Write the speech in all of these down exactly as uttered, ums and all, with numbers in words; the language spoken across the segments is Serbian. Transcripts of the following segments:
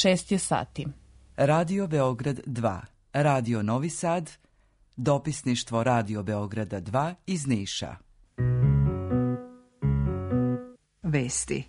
Šest je sati. Radio Beograd dva, Radio Novi Sad, dopisništvo Radio Beograda dva iz Niša. Vesti.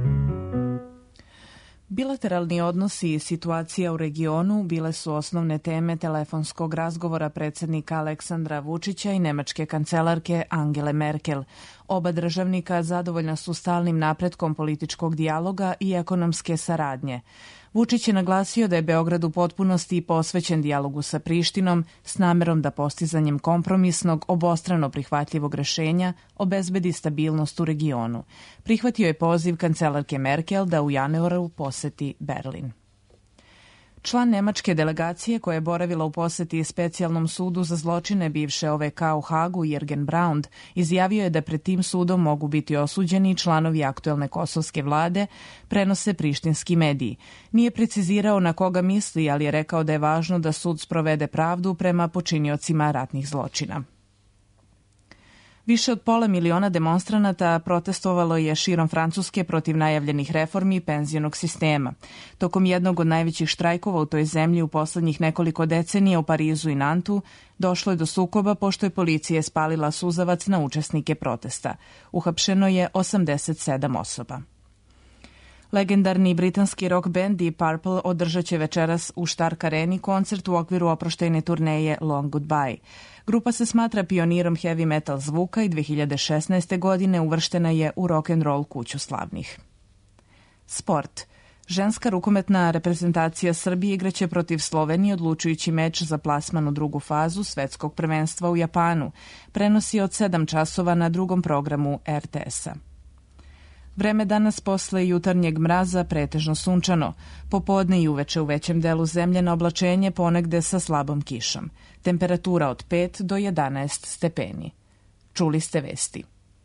Bilateralni odnosi i situacija u regionu bile su osnovne teme telefonskog razgovora predsjednika Aleksandra Vučića i nemačke kancelarke Angele Merkel. Oba državnika zadovoljna su stalnim napretkom političkog dijaloga i ekonomske saradnje. Vučić je naglasio da je Beograd u potpunosti posvećen dijalogu sa Prištinom s namerom da postizanjem kompromisnog, obostrano prihvatljivog rešenja obezbedi stabilnost u regionu. Prihvatio je poziv kancelarke Merkel da u januaru poseti Berlin. Član nemačke delegacije koja je boravila u poseti specijalnom sudu za zločine bivše O V K u Hagu, Jürgen Braund, izjavio je da pred tim sudom mogu biti osuđeni članovi aktuelne kosovske vlade, prenose prištinski mediji. Nije precizirao na koga misli, ali je rekao da je važno da sud sprovede pravdu prema počiniocima ratnih zločina. Više od pola miliona demonstranata protestovalo je širom Francuske protiv najavljenih reformi penzionog sistema. Tokom jednog od najvećih štrajkova u toj zemlji u poslednjih nekoliko decenija u Parizu i Nantu došlo je do sukoba pošto je policija spalila suzavac na učesnike protesta. Uhapšeno je osamdeset sedam osoba. Legendarni britanski rock band Deep Purple održat će večeras u Stark Areni koncert u okviru oproštajne turneje Long Goodbye. Grupa se smatra pionirom heavy metal zvuka i dve hiljade šesnaeste. godine uvrštena je u rock and roll kuću slavnih. Sport. Ženska rukometna reprezentacija Srbije igraće protiv Slovenije odlučujući meč za plasman u drugu fazu svetskog prvenstva u Japanu. Prenosi od sedam časova na drugom programu R T S-a. Vreme danas posle jutarnjeg mraza pretežno sunčano. Popodne i uveče u većem delu zemlje na oblačenje ponegde sa slabom kišom. Temperatura od pet do jedanaest stepeni. Čuli ste vesti.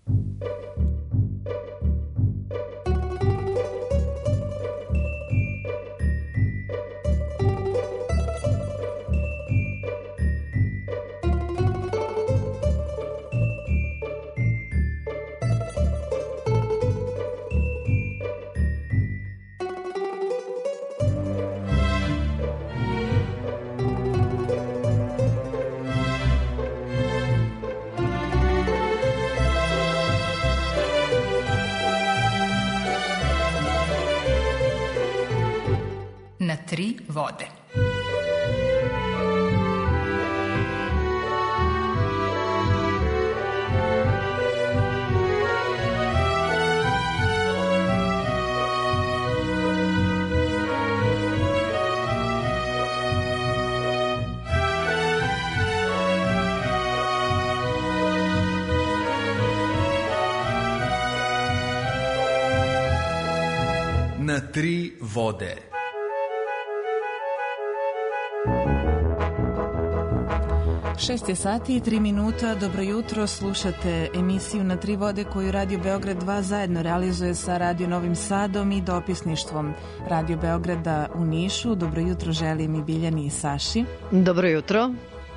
Na tri vode. Na tri vode. Šest je sati i tri minuta. Dobro jutro, slušate emisiju Na tri vode koju Radio Beograd dva zajedno realizuje sa Radio Novim Sadom i dopisništvom Radio Beograda u Nišu. Dobro jutro želim i Biljani i Saši. Dobro jutro.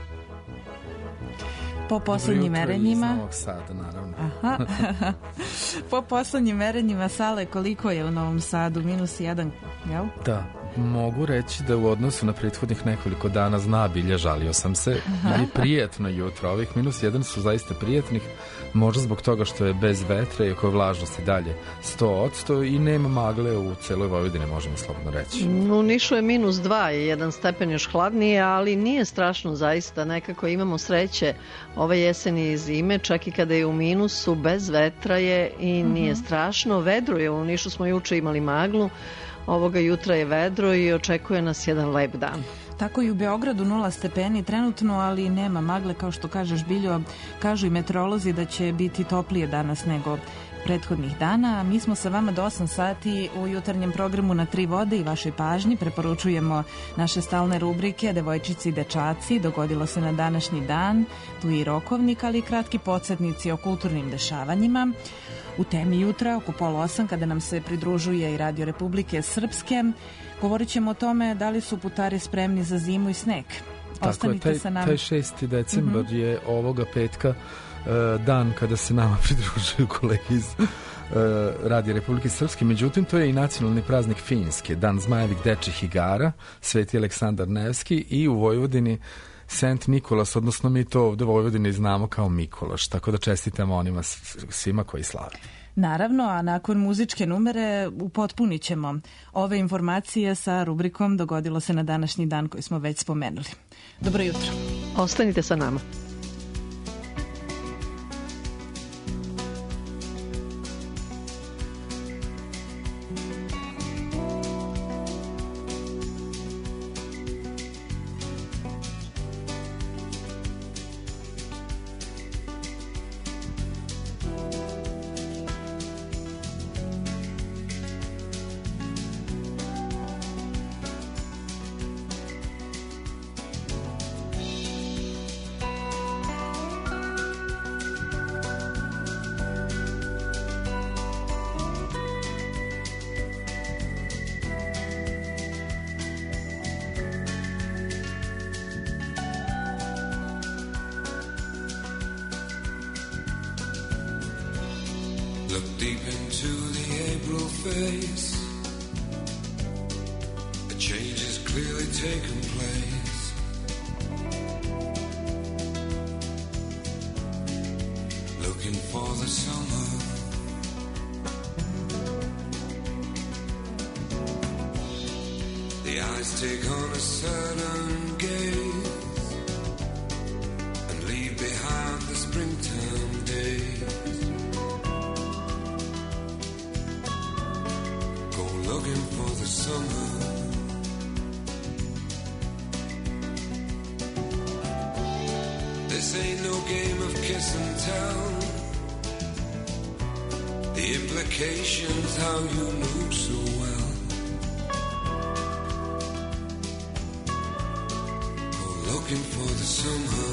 Po poslednjim merenjima... Iz Novog Sada, naravno. Aha. Po poslednjim merenjima, Sale, koliko je u Novom Sadu? Minus jedan, jel? Da. Mogu reći da u odnosu na prethodnih nekoliko dana zna bilje, žalio sam se. I prijetno jutro. Ovih minus jedan su zaista prijetnih. Možda zbog toga što je bez vetra i ako je vlažnost i dalje sto odsto i nema magle u celoj Vojvodini, možemo slobodno reći. U Nišu je minus dva i jedan stepen još hladnije, ali nije strašno zaista. Nekako imamo sreće ove jeseni i zime, čak i kada je u minusu, bez vetra je i nije mm-hmm. strašno. Vedro je, u Nišu smo juče imali maglu. Ovoga jutra je vedro i očekuje nas jedan lep dan. Tako i u Beogradu nula stepeni trenutno, ali nema magle, kao što kažeš Biljo. Kažu i meteorolozi da će biti toplije danas nego prethodnih dana. Mi smo sa vama do osam sati u jutarnjem programu Na tri vode i vašoj pažnji preporučujemo naše stalne rubrike Devojčici i dečaci, dogodilo se na današnji dan, tu i rokovnik, ali i kratki podsjetnici o kulturnim dešavanjima. U temi jutra, oko pola osam, kada nam se pridružuje i Radio Republike Srpske, govorit ćemo o tome da li su putari spremni za zimu i sneg. Tako Ostanite je, taj, sa nama. Taj šesti decembar mm-hmm. je ovoga petka dan kada se nama pridružuju kolege iz Radija Republike Srpske. Međutim, to je i nacionalni praznik Finjske, dan zmajevih dečjih igara, Sveti Aleksandar Nevski, i u Vojvodini Sent Nikolas, odnosno mi to ovde u Vojvodini znamo kao Mikološ, tako da čestitamo onima svima koji slave. Naravno, a nakon muzičke numere upotpunit ćemo ove informacije sa rubrikom Dogodilo se na današnji dan koji smo već spomenuli. Dobro jutro. Ostanite sa nama. Look deep into the April face. A change has clearly taken place. Looking for the summer. The eyes take on a certain gaze and leave behind the springtime days. Looking for the summer. This ain't no game of kiss and tell. The implications how you knew so well. Go looking for the summer.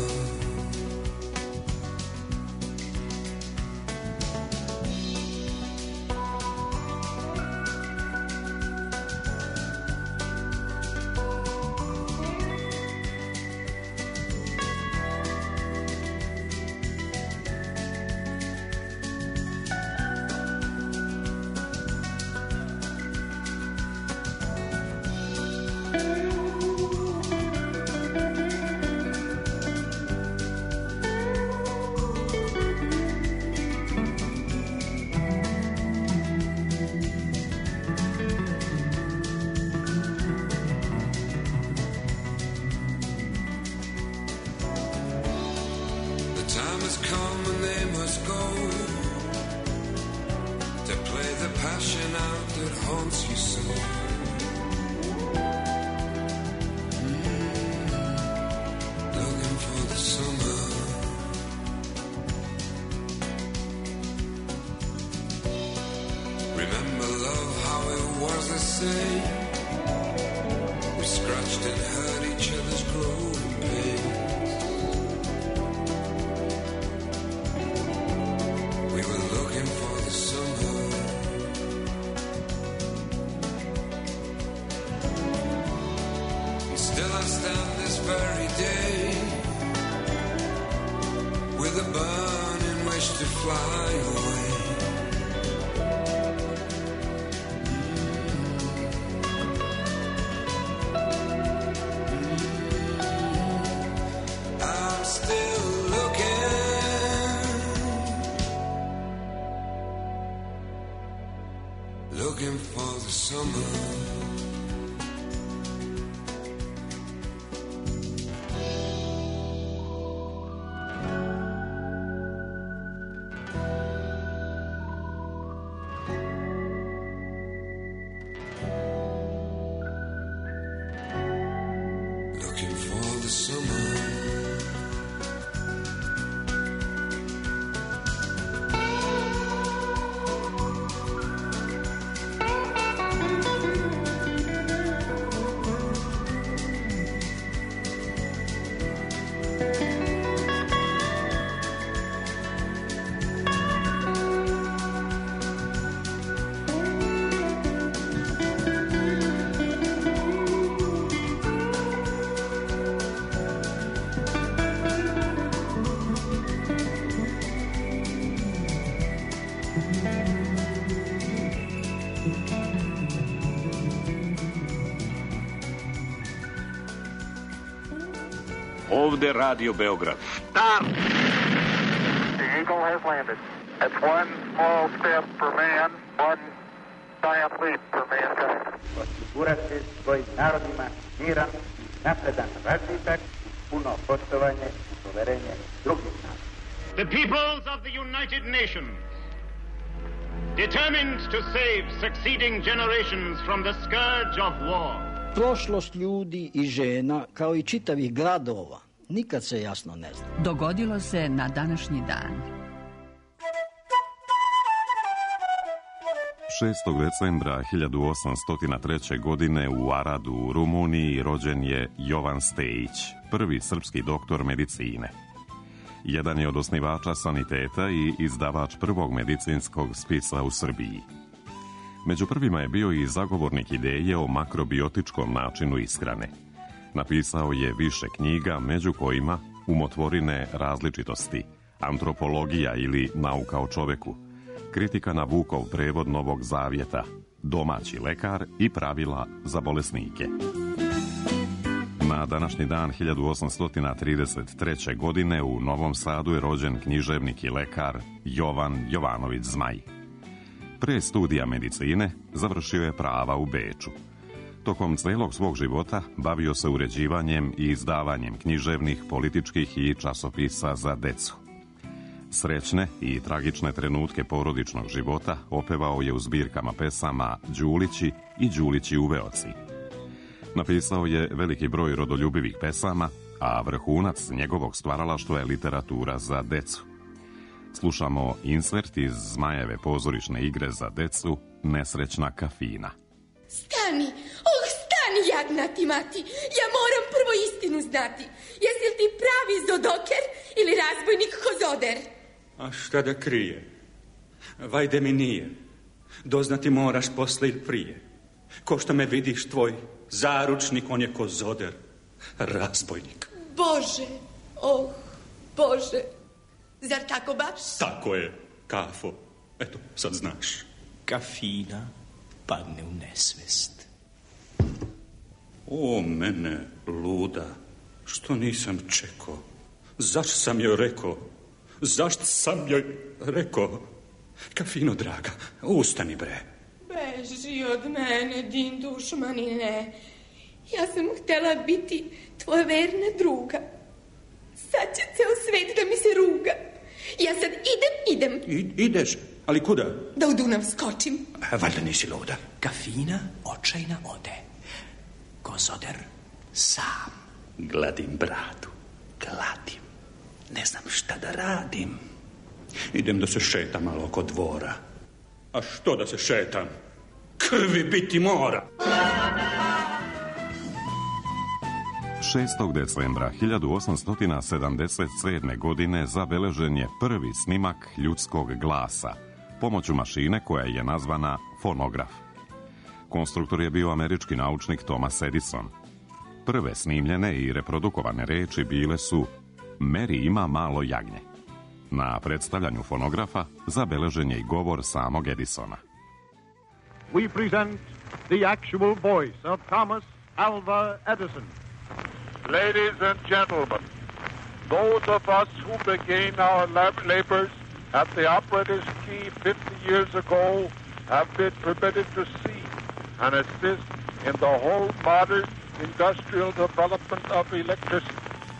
Looking for the summer. Looking for the summer. Ovde Radio Beograd. Start! The Eagle has landed. It's one small step for man, one giant leap for mankind. Osigurati svojim narodima miran, napredan razvitak, puno poštovanje i poverenje drugih naroda. The peoples of the United Nations, determined to save succeeding generations from the scourge of war. Prošlost ljudi i žena, kao i čitavih gradova, nikad se jasno ne zna. Dogodilo se na današnji dan. šestog decembra hiljadu osamsto treće. godine u Aradu u Rumuniji rođen je Jovan Stejić, prvi srpski doktor medicine. Jedan je od osnivača saniteta i izdavač prvog medicinskog spisa u Srbiji. Među prvima je bio i zagovornik ideje o makrobiotičkom načinu ishrane. Napisao je više knjiga, među kojima Umotvorine različitosti, Antropologija ili Nauka o čoveku, Kritika na Vukov prevod Novog Zavjeta, Domaći lekar i Pravila za bolesnike. Na današnji dan hiljadu osamsto trideset treće. godine u Novom Sadu je rođen književnik i lekar Jovan Jovanović Zmaj. Pre studija medicine završio je prava u Beču. Tokom celog svog života bavio se uređivanjem i izdavanjem književnih, političkih i časopisa za decu. Srećne i tragične trenutke porodičnog života opevao je u zbirkama pesama Đulići i Đulići u Veoci. Napisao je veliki broj rodoljubivih pesama, a vrhunac njegovog stvaralaštva je literatura za decu. Slušamo insert iz Zmajeve pozorišne igre za decu Nesrećna kafina. Stani, oh stani jagnati mati, ja moram prvo istinu znati. Jesi li ti pravi zodoker ili razbojnik Hozoder? A šta da krije? Vajde mi nije. Doznati moraš posle ili prije. Ko što me vidiš tvoj zaručnik, on je Kozoder, razbojnik. Bože, oh, Bože, zar tako baš? Tako je, kafo. Eto, sad znaš. Kafina padne u nesvest. O, mene, luda, što nisam čekao? Zašto sam joj rekao? Zašto sam joj rekao? Kafino, draga, ustani bre. Beži od mene, din dušmanine. Ja sam htjela biti tvoja verna druga. Sad će ceo svet da mi se ruga. Ja sad idem, idem. I, ideš, ali kuda? Da u Dunav skočim. A, valjda nisi luda. Kafina očajna ode. Kozoder sam. Gladim bradu, gladim. Ne znam šta da radim. Idem da se šetam malo oko dvora. A što da se šetam? Krvi biti mora. šestog decembra hiljadu osamsto sedamdeset sedme. godine zabeležen je prvi snimak ljudskog glasa pomoću mašine koja je nazvana fonograf. Konstruktor je bio američki naučnik Thomas Edison. Prve snimljene i reprodukovane reči bile su Mary ima malo jagnje. Na predstavljanju fonografa zabeležen je i govor samog Edisona. We present the actual voice of Thomas Alva Edison. Ladies and gentlemen, those of us who began our lab- labors at the operator's key fifty years ago have been permitted to see and assist in the whole modern industrial development of electricity.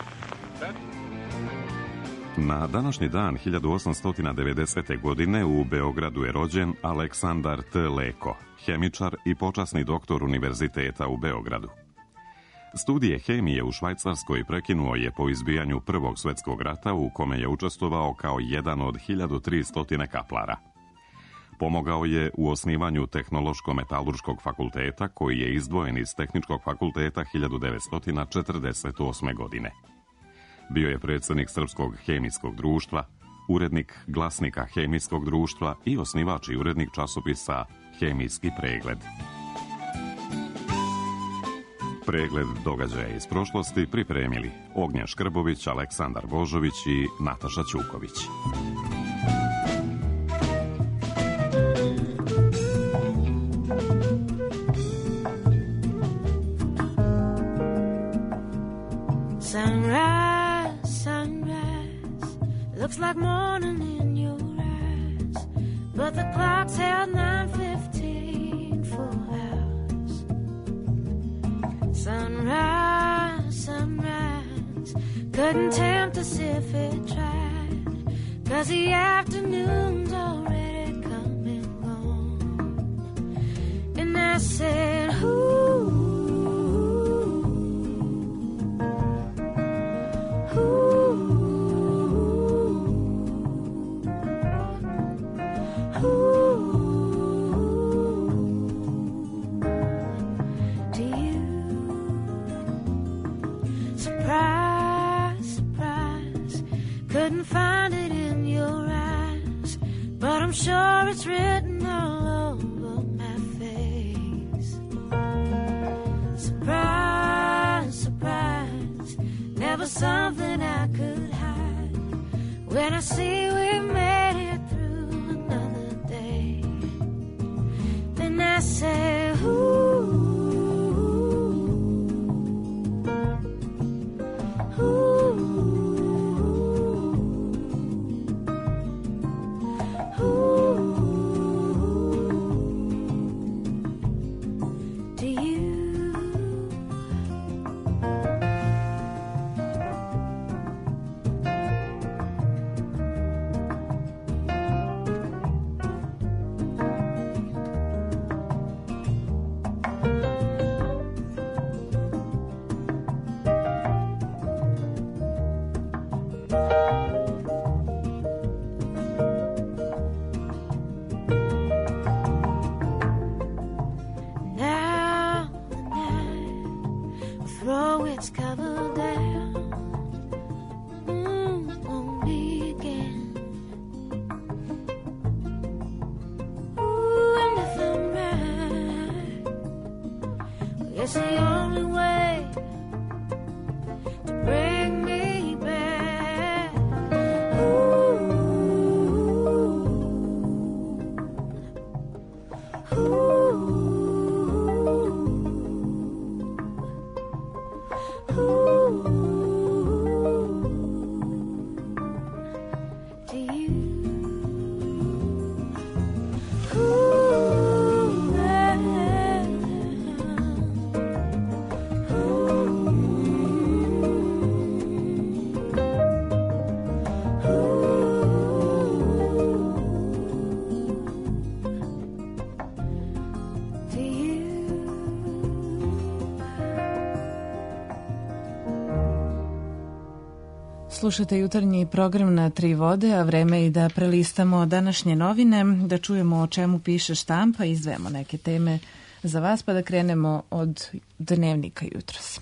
Na današnji dan hiljadu osamsto devedesete. godine u Beogradu je rođen Aleksandar T. Leko, hemičar i počasni doktor Univerziteta u Beogradu. Studije hemije u Švajcarskoj prekinuo je po izbijanju Prvog svjetskog rata u kome je učestvovao kao jedan od hiljadu tristo kaplara. Pomogao je u osnivanju Tehnološko-metalurškog fakulteta koji je izdvojen iz Tehničkog fakulteta hiljadu devetsto četrdeset osme. godine. Bio je predsjednik Srpskog hemijskog društva, urednik Glasnika hemijskog društva i osnivač i urednik časopisa Hemijski pregled. Pregled događaja iz prošlosti pripremili Ognjen Škrbović, Aleksandar Božović i Nataša Ćuković. Sunrise Looks like morning in your eyes, but the clock's held nine fifteen for hours. Sunrise, sunrise, couldn't tempt us if it tried, 'cause the afternoon's already come and gone. And I said, ooh, ooh, ooh, do you? Surprise, surprise, couldn't find it in your eyes, but I'm sure it's written all over my face. Surprise, surprise, never something I could hide. When I see we made it through another day, then I say, ooh, ooh, ooh, do you? Now the night will throw its cover down mm, on me again. Ooh, and if I'm right, well, it's the only way to bring me back. Ooh, ooh, ooh, do you? Ooh, yeah. Do you? Slušate jutarnji program na Tri vode, a vreme je i da prelistamo današnje novine, da čujemo o čemu piše štampa, izdvajamo neke teme za vas, pa da krenemo od dnevnika jutros.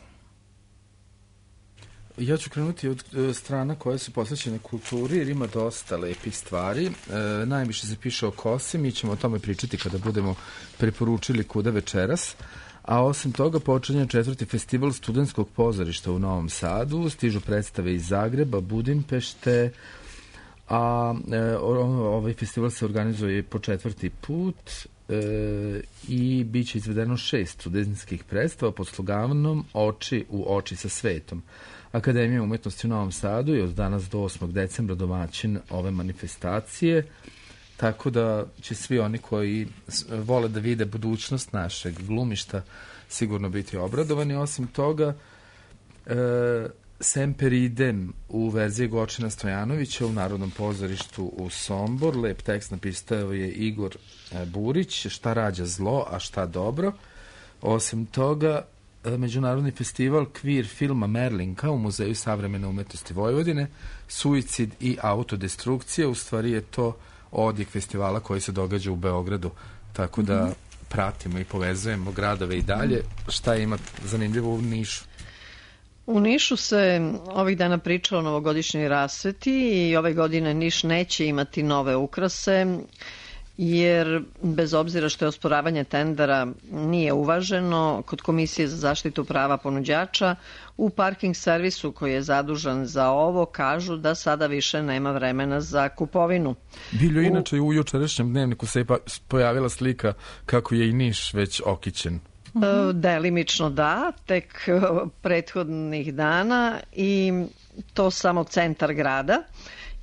Ja ću krenuti od e, strana koje su posvećene kulturi, jer ima dosta lepih stvari. E, najviše se piše o kosi, mi ćemo o tome pričati kada budemo preporučili kuda večeras. A osim toga počinje četvrti festival studentskog pozorišta u Novom Sadu, stižu predstave iz Zagreba, Budimpešte, a e, ovaj festival se organizuje po četvrti put e, i bit će izvedeno šest studentskih predstava pod sloganom Oči u oči sa svetom. Akademija umetnosti u Novom Sadu je od danas do osmog decembra domaćin ove manifestacije, tako da će svi oni koji vole da vide budućnost našeg glumišta sigurno biti obradovani. Osim toga, e, Semper idem u verziji Gočina Stojanovića u Narodnom pozorištu u Sombor. Lep tekst napisao je Igor Burić, Šta rađa zlo, a šta dobro. Osim toga, Međunarodni festival kvir filma Merlinka u Muzeju savremene umetnosti Vojvodine, Suicid i autodestrukcija, u stvari je to odjek festivala koji se događa u Beogradu, tako da pratimo i povezujemo gradove i dalje. Šta ima zanimljivo u Nišu? U Nišu se ovih dana priča o novogodišnjoj rasveti i ove godine Niš neće imati nove ukrase, jer bez obzira što je osporavanje tendera nije uvaženo, kod Komisije za zaštitu prava ponuđača u parking servisu koji je zadužen za ovo kažu da sada više nema vremena za kupovinu. Biljo, inače u jučerašnjem dnevniku se je pojavila slika kako je i Niš već okićen. Delimično da, tek prethodnih dana i to samo centar grada.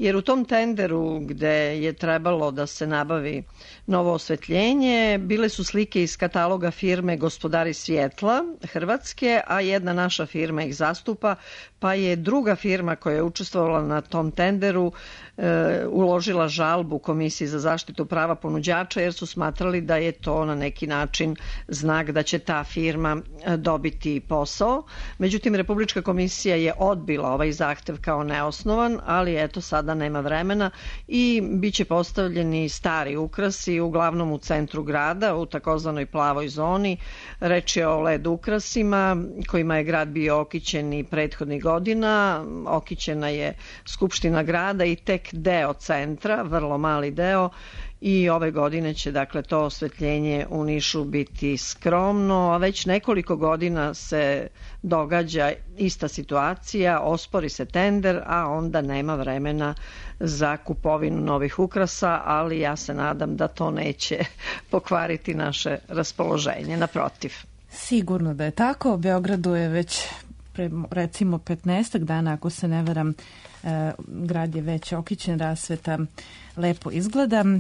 jer u tom tenderu gde je trebalo da se nabavi novo osvetljenje, bile su slike iz kataloga firme Gospodari svjetla Hrvatske, a jedna naša firma ih zastupa, pa je druga firma koja je učestvovala na tom tenderu e, uložila žalbu Komisiji za zaštitu prava ponuđača jer su smatrali da je to na neki način znak da će ta firma dobiti posao. Međutim, Republička komisija je odbila ovaj zahtev kao neosnovan, ali eto sada nema vremena i bit će postavljeni stari ukrasi uglavnom u centru grada, u takozvanoj plavoj zoni. Reč je o led ukrasima kojima je grad bio okićen i prethodnih godina. Okićena je Skupština grada i tek deo centra, vrlo mali deo, i ove godine će dakle to osvetljenje u Nišu biti skromno, a već nekoliko godina se događa ista situacija, ospori se tender, a onda nema vremena za kupovinu novih ukrasa, ali ja se nadam da to neće pokvariti naše raspoloženje, naprotiv. Sigurno da je tako. Beogradu je već pre, recimo petnaestak dana, ako se ne varam, e, grad je već okićen, rasveta lepo izgleda. E,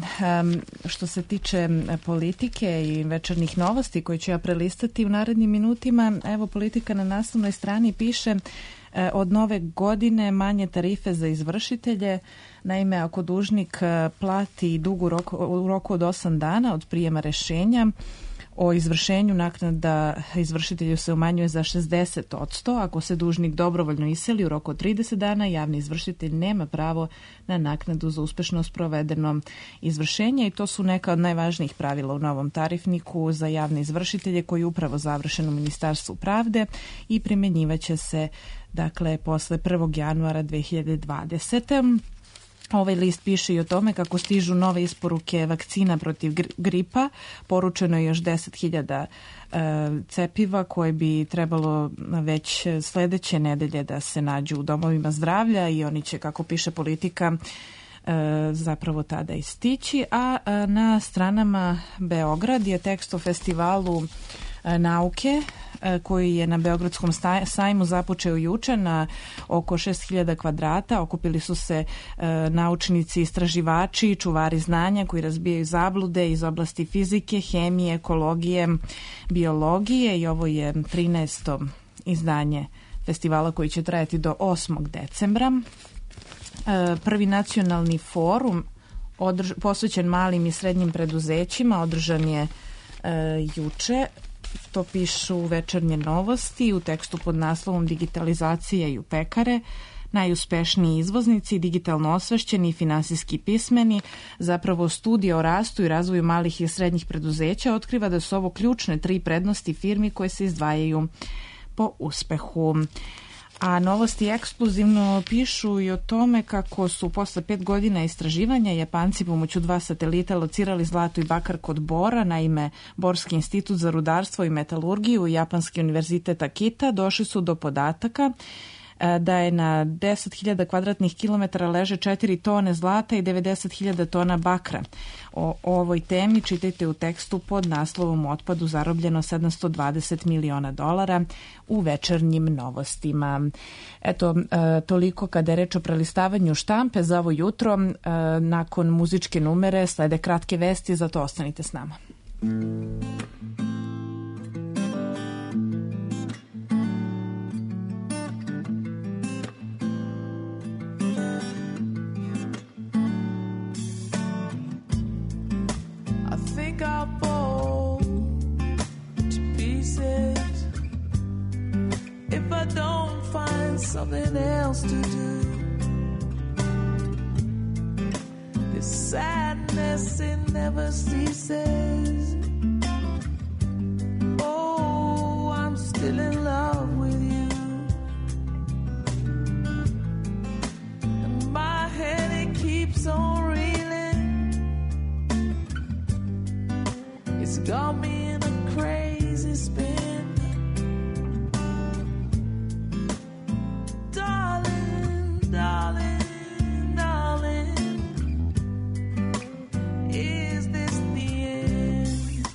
što se tiče politike i večernjih novosti koje ću ja prelistati u narednim minutima, evo Politika na naslovnoj strani piše e, od nove godine manje tarife za izvršitelje. Naime, ako dužnik plati dug u roku, u roku od osam dana od prijema rešenja o izvršenju, naknada izvršitelju se umanjuje za šezdeset odsto. Ako se dužnik dobrovoljno iseli u roku od trideset dana, javni izvršitelj nema pravo na naknadu za uspešno sprovedeno izvršenje i to su neka od najvažnijih pravila u novom tarifniku za javne izvršitelje koji je upravo završen u Ministarstvu pravde i primjenjivaće se dakle posle prvog januara dve hiljade dvadesete. Ovaj list piše i o tome kako stižu nove isporuke vakcina protiv gripa. Poručeno je još deset hiljada e, cepiva koje bi trebalo već sledeće nedelje da se nađu u domovima zdravlja i oni će, kako piše Politika, e, zapravo tada i stići. A e, na stranama Beograd je tekst o festivalu e, nauke koji je na Beogradskom sajmu započeo juče na oko šest hiljada kvadrata. Okupili su se e, naučnici, istraživači, čuvari znanja koji razbijaju zablude iz oblasti fizike, hemije, ekologije, biologije i ovo je trinaesto izdanje festivala koji će trajati do osmog decembra. E, prvi nacionalni forum održ, posvećen malim i srednjim preduzećima održan je e, juče. To pišu Večernje novosti u tekstu pod naslovom Digitalizacija i u pekare. Najuspešniji izvoznici, digitalno osvešćeni i finansijski pismeni. Zapravo studija o rastu i razvoju malih i srednjih preduzeća otkriva da su ovo ključne tri prednosti firmi koje se izdvajaju po uspehu. A novosti ekskluzivno pišu i o tome kako su posle pet godina istraživanja Japanci pomoću dva satelita locirali zlato i bakar kod bora. Naime, Borski institut za rudarstvo i metalurgiju i Japanski univerzitet Akita došli su do podataka da je na deset hiljada kvadratnih kilometara leže četiri tone zlata i devedeset hiljada tona bakra. O ovoj temi čitajte u tekstu pod naslovom Otpadu zarobljeno sedamsto dvadeset miliona dolara u Večernjim novostima. Eto, toliko kada je reč o prelistavanju štampe za ovo jutro. Nakon muzičke numere slede kratke vesti, zato ostanite s nama. I'll fall to pieces if I don't find something else to do. This sadness, it never ceases. Oh, I'm still in love with you, and my head, it keeps on reeling. It's got me in a crazy spin. Darling, darling, darling, is this the end?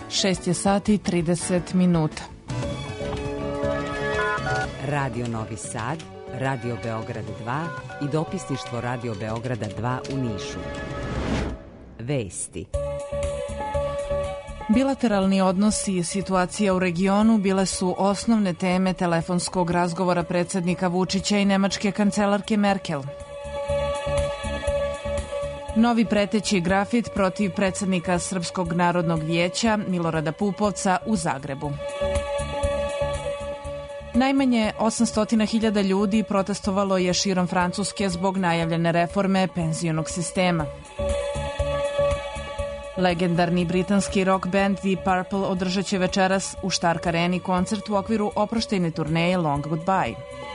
šest je sati i trideset minuta. Radio Novi Sad, Radio Beograd dva i dopisništvo Radio Beograda dva u Nišu. Vesti. Bilateralni odnosi i situacija u regionu bile su osnovne teme telefonskog razgovora predsjednika Vučića i nemačke kancelarke Merkel. Novi preteći grafit protiv predsjednika Srpskog narodnog vijeća Milorada Pupovca u Zagrebu. Najmanje osamsto hiljada ljudi protestovalo je širom Francuske zbog najavljene reforme penzionog sistema. Legendarni britanski rock band Deep Purple održat će večeras u Stark Areni koncert u okviru oproštajne turneje Long Goodbye.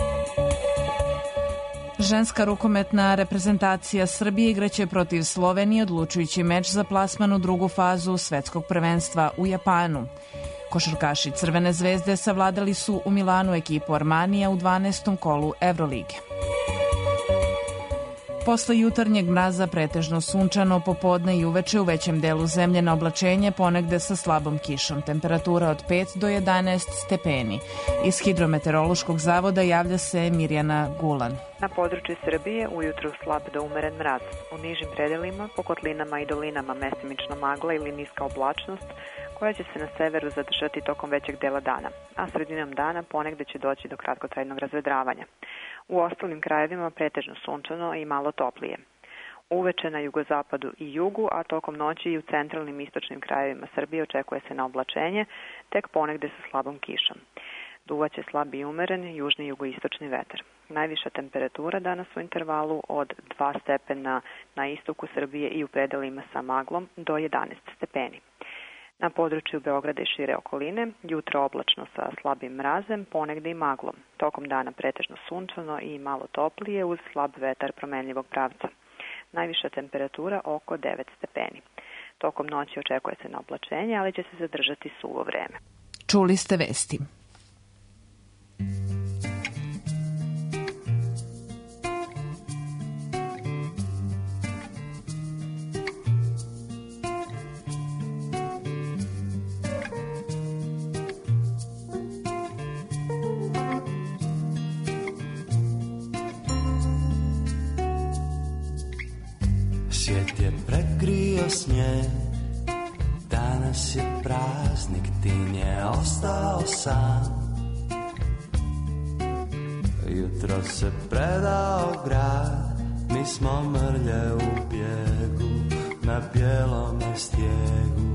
Ženska rukometna reprezentacija Srbije igraće protiv Slovenije odlučujući meč za plasman u drugu fazu svetskog prvenstva u Japanu. Košarkaši Crvene zvezde savladali su u Milanu ekipu Armanija u dvanaestom kolu Evrolige. Posle jutarnjeg mraza pretežno sunčano, popodne i uveče u većem delu zemlje na oblačenje, ponegde sa slabom kišom. Temperatura od pet do jedanaest stepeni. Iz Hidrometeorološkog zavoda javlja se Mirjana Gulan. Na području Srbije ujutru slab do umeren mraz. U nižim predelima, po kotlinama i dolinama mestimično magla ili niska oblačnost, koja će se na severu zadržati tokom većeg dela dana, a sredinom dana ponegde će doći do kratkotrajnog razvedravanja. U ostalim krajevima pretežno sunčano i malo toplije. Uveče na jugozapadu i jugu, a tokom noći i u centralnim istočnim krajevima Srbije očekuje se na oblačenje, tek ponegde sa slabom kišom. Duvaće slab i umeren južni jugoistočni vetar. Najviša temperatura danas u intervalu od dva stepena na istoku Srbije i u predelima sa maglom do jedanaest stepeni. Na području Beograda i šire okoline, jutro oblačno sa slabim mrazem, ponegde i maglom. Tokom dana pretežno sunčano i malo toplije uz slab vetar promenljivog pravca. Najviša temperatura oko devet stepeni. Tokom noći očekuje se na oblačenje, ali će se zadržati suvo vreme. Čuli ste vesti. Svijet je prekrio snijeg, danas je praznik, tin je ostao sam. Jutro se predao grad, mi smo mrlje u bijegu, na bijelome stijegu.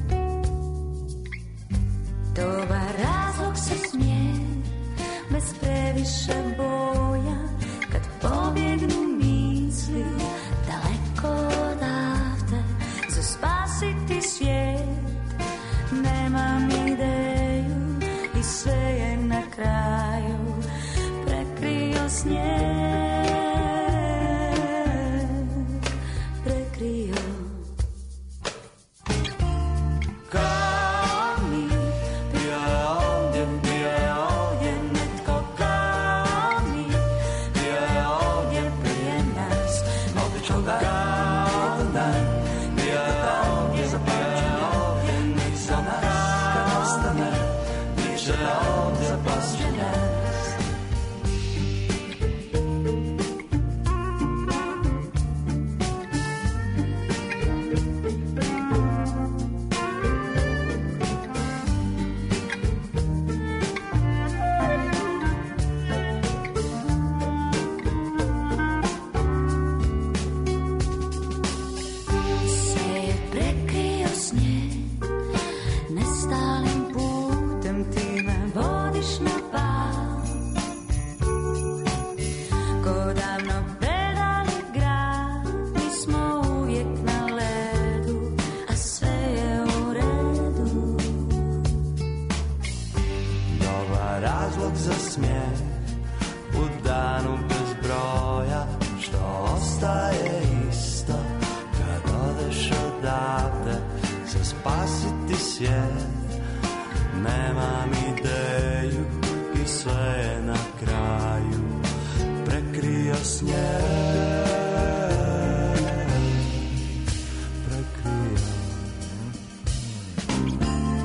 Dobar razlog se smije, bez previše boja, kad pobjegnu misli daleko odavde, za spasiti svijet nemam ideju i sve je na kraju prekrio snijeg, prekrio. Kao mi, bio je ovdje, bio je ovdje netko kao mi, bio je ovdje prije nas, obično ga kao dan, bio je ovdje, bio je ovdje, ni za nas, kad ostane, bit će ovdje poslije nas. Sve je prekrio snijeg, nestalim putem ti me vodiš na bal. Ko davno predali grad, mi smo uvijek na ledu, a sve je u redu. Dobar razlog za smijeh u danu bez broja, što ostaje isto kad odeš odavde, za spasiti svijet nemam ideju i sve je na kraju prekrio snijeg, prekrio.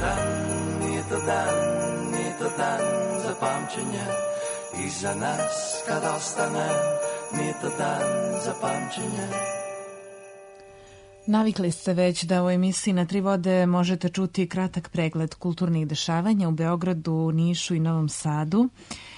dan, nije to dan, nije to dan za pamćenje i za nas kad ostane, nije to dan za pamćenje. Navikli ste već da u emisiji Na tri vode možete čuti kratak pregled kulturnih dešavanja u Beogradu, Nišu i Novom Sadu.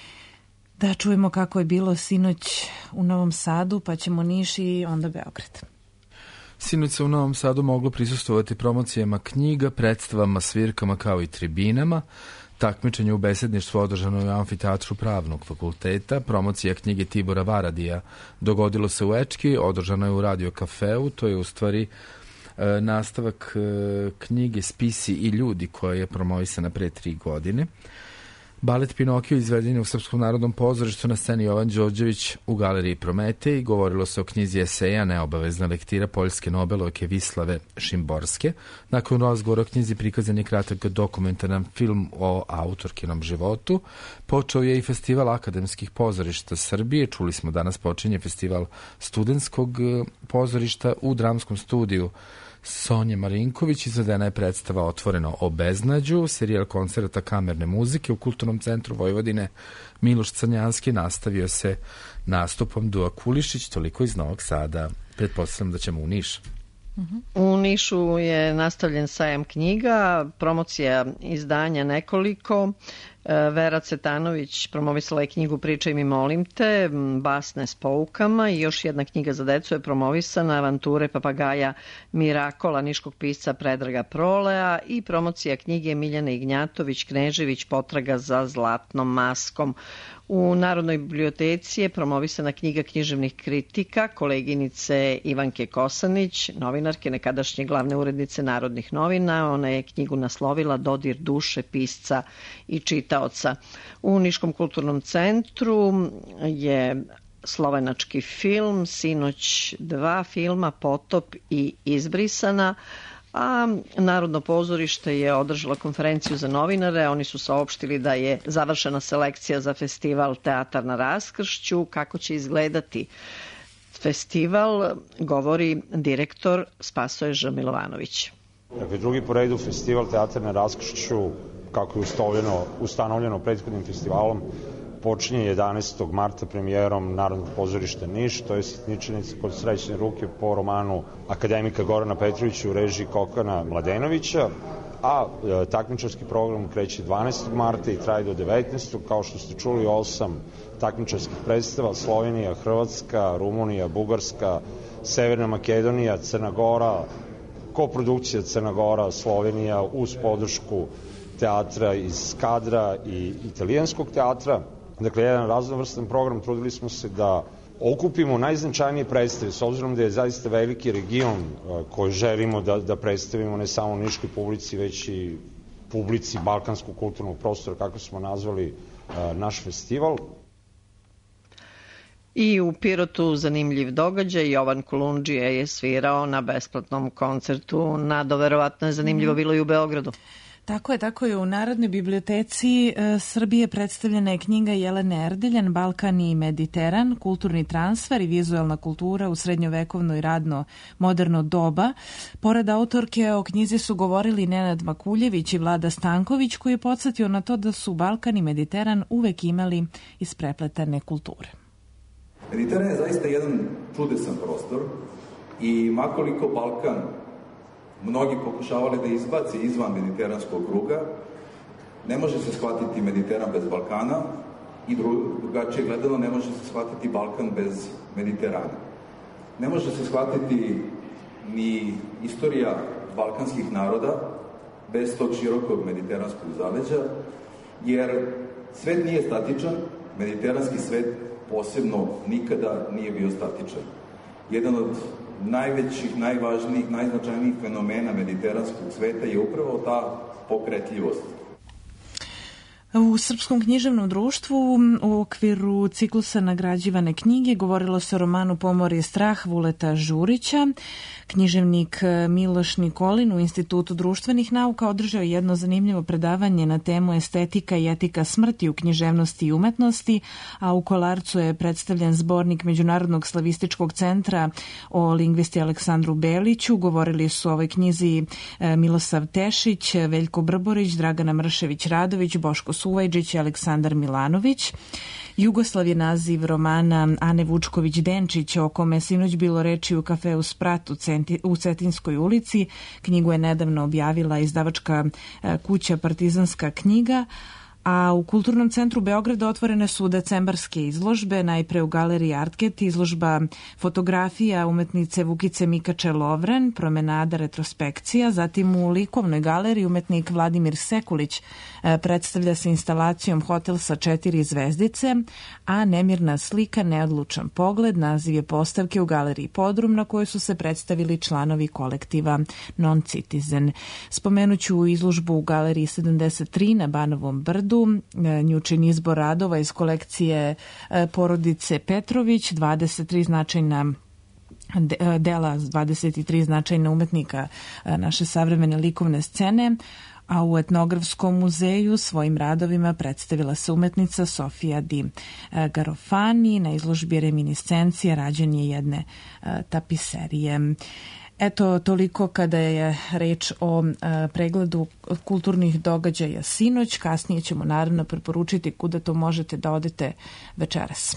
Da čujemo kako je bilo sinoć u Novom Sadu, pa ćemo Niš i onda Beograd. Sinoć se u Novom Sadu moglo prisustvovati promocijama knjiga, predstavama, svirkama kao i tribinama. Takmičenje u besedništvu održano je u amfiteatru Pravnog fakulteta. Promocija knjige Tibora Varadija dogodilo se u Ečki, održano je u Radio kafeu. To je u stvari e, nastavak e, knjige Spisi i ljudi koja je promovisana pre tri godine. Balet Pinokio izveden je u Srpskom narodnom pozorištu na sceni Jovan Đorđević u galeriji Prometej. Govorilo se o knjizi eseja Neobavezna lektira poljske nobelovke Vislave Šimborske. Nakon razgovora o knjizi prikazan je kratak dokumentaran film o autorkinom životu. Počeo je i festival akademskih pozorišta Srbije. Čuli smo danas počinje festival studentskog pozorišta u dramskom studiju Sonje Marinković. Izvedena je predstava Otvoreno o beznađu, serijal koncerta kamerne muzike u Kulturnom centru Vojvodine. Miloš Crnjanski nastavio se nastupom Dua Kulišić, toliko iz Novog Sada. Pretpostavljam da ćemo u Niš. U Nišu je nastavljen sajam knjiga, promocija izdanja nekoliko. Vera Cetanović promovisala je knjigu Pričaj mi molim te, basne s poukama, i još jedna knjiga za decu je promovisana, Avanture papagaja Mirakola niškog pisca Predraga Prolea, i promocija knjige Miljane Ignjatović Knežević Potraga za zlatnom maskom. U Narodnoj biblioteci je promovisana knjiga književnih kritika koleginice Ivanke Kosanić, novinarke, nekadašnje glavne urednice Narodnih novina. Ona je knjigu naslovila Dodir duše pisca i čitaoca. U Niškom kulturnom centru je slovenački film, sinoć dva filma, Potop i Izbrisana, a Narodno pozorište je održalo konferenciju za novinare. Oni su saopštili da je završena selekcija za festival Teatar na raskršću. Kako će izgledati festival, govori direktor Spasoje Ž. Milovanović. Dakle, drugi po redu festival Teatar na raskršću, kako je ustanovljeno, ustanovljeno prethodnim festivalom, počinje jedanaestog marta premijerom Narodnog pozorišta Niš, to je Sitničanica kod srećne ruke po romanu akademika Gorana Petrovića u režiji Kokana Mladenovića, a e, takmičarski program kreće dvanaestog marta i traje do devetnaestog Kao što ste čuli, osam takmičarskih predstava: Slovenija, Hrvatska, Rumunija, Bugarska, Severna Makedonija, Crna Gora, koprodukcija Crna Gora, Slovenija uz podršku teatra iz Kadra i italijanskog teatra. Dakle, jedan raznovrstan program. Trudili smo se da okupimo najznačajnije predstave, s obzirom da je zaista veliki region koji želimo da, da predstavimo ne samo niškoj publici, već i publici balkanskog kulturnog prostora, kako smo nazvali naš festival. I u Pirotu zanimljiv događaj. Jovan Kulundžija je svirao na besplatnom koncertu. Nado, verovatno je zanimljivo bilo i u Beogradu. Tako je, tako je. U Narodnoj biblioteci e, Srbije predstavljena je knjiga Jelene Erdeljan, Balkan i Mediteran, kulturni transfer i vizuelna kultura u srednjovekovno i radno moderno doba. Pored autorke o knjizi su govorili Nenad Makuljević i Vlada Stanković, koji je podsjetio na to da su Balkan i Mediteran uvek imali isprepletane kulture. Mediteran je zaista jedan čudesan prostor i makoliko Balkan mnogi pokušavali da izbaci izvan mediteranskog kruga, ne može se shvatiti Mediteran bez Balkana i drugačije gledano ne može se shvatiti Balkan bez Mediterana. Ne može se shvatiti ni istorija balkanskih naroda bez tog širokog mediteranskog zaleđa, jer svet nije statičan, mediteranski svet posebno nikada nije bio statičan. Jedan od najvećih, najvažnijih, najznačajnijih fenomena mediteranskog sveta je upravo ta pokretljivost. U Srpskom književnom društvu u okviru ciklusa nagrađivane knjige govorilo se o romanu Pomor je strah Vuleta Žurića. Književnik Miloš Nikolin u Institutu društvenih nauka održao jedno zanimljivo predavanje na temu estetika i etika smrti u književnosti i umetnosti, a u Kolarcu je predstavljen zbornik Međunarodnog slavističkog centra o lingvisti Aleksandru Beliću. Govorili su o ovoj knjizi Milosav Tešić, Veljko Brborić, Dragana Mršević-Radović, Boško Suvajđić i Aleksandar Milanović. Jugoslav je naziv romana Ane Vučković-Denčić, o kome je sinoć bilo reči u kafeu Sprat u Cetinskoj ulici. Knjigu je nedavno objavila izdavačka kuća Partizanska knjiga, a u Kulturnom centru Beograda otvorene su decembarske izložbe, najpre u galeriji Artget, izložba fotografija umetnice Vukice Mikače Lovren, promenada retrospekcija, zatim u likovnoj galeriji umetnik Vladimir Sekulić predstavlja se instalacijom Hotel sa četiri zvezdice, a Nemirna slika, neodlučan pogled, naziv je postavke u galeriji Podrum na kojoj su se predstavili članovi kolektiva Non-Citizen. Spomenuću izložbu u galeriji sedamdeset tri na Banovom brdu, njučin izbor radova iz kolekcije porodice Petrović, dvadeset tri značajna dela, dvadeset tri značajna umetnika naše savremene likovne scene, a u Etnografskom muzeju svojim radovima predstavila se umetnica Sofija Di Garofani. Na izložbi Reminiscencije rađenje jedne tapiserije. Eto, toliko kada je reč o a, pregledu kulturnih događaja sinoć. Kasnije ćemo naravno preporučiti kuda to možete da odete večeras.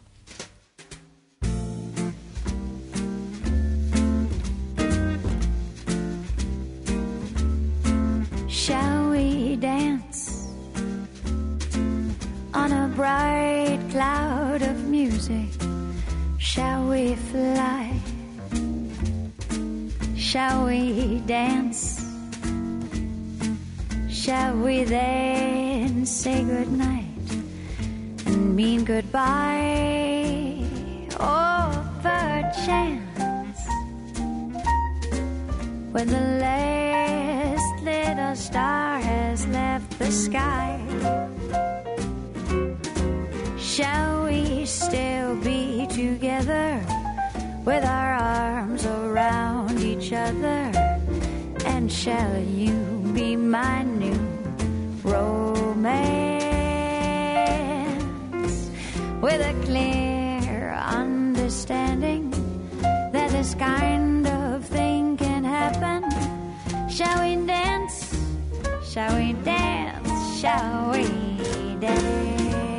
Shall we dance on a bright cloud of music? Shall we fly? Shall we dance? Shall we then say goodnight and mean goodbye? Oh, perchance when the last little star has left the sky, shall we still be together with our arms around each other? And shall you be my new romance, with a clear understanding that this kind of thing can happen? Shall we dance? Shall we dance? Shall we dance?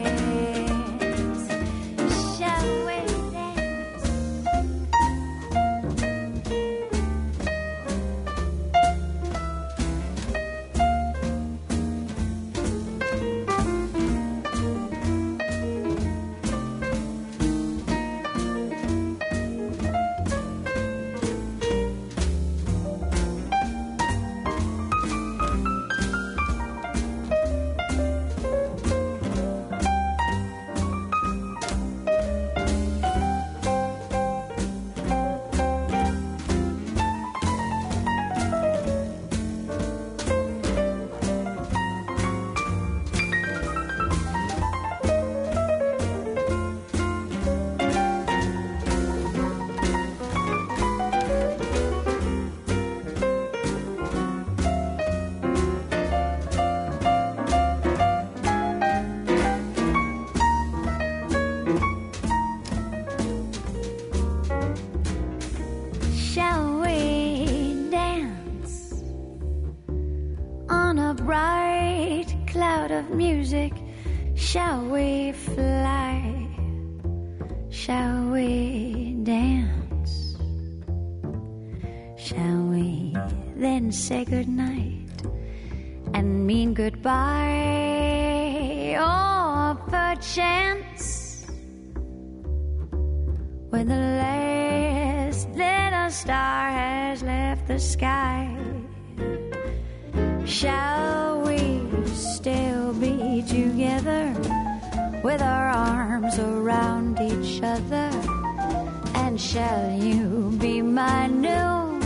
Music, shall we fly? Shall we dance? Shall we then say goodnight and mean goodbye? Or perchance when the last little star has left the sky, shall we still be together with our arms around each other? And shall you be my new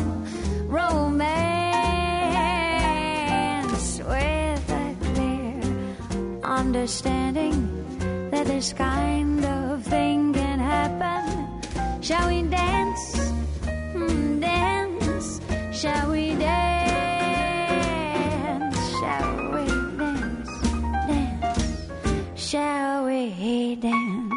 romance, with a clear understanding that this kind of thing can happen. Shall we dance? Mm, dance? Shall we dance? Shall we dance? Dance? Shall we dance?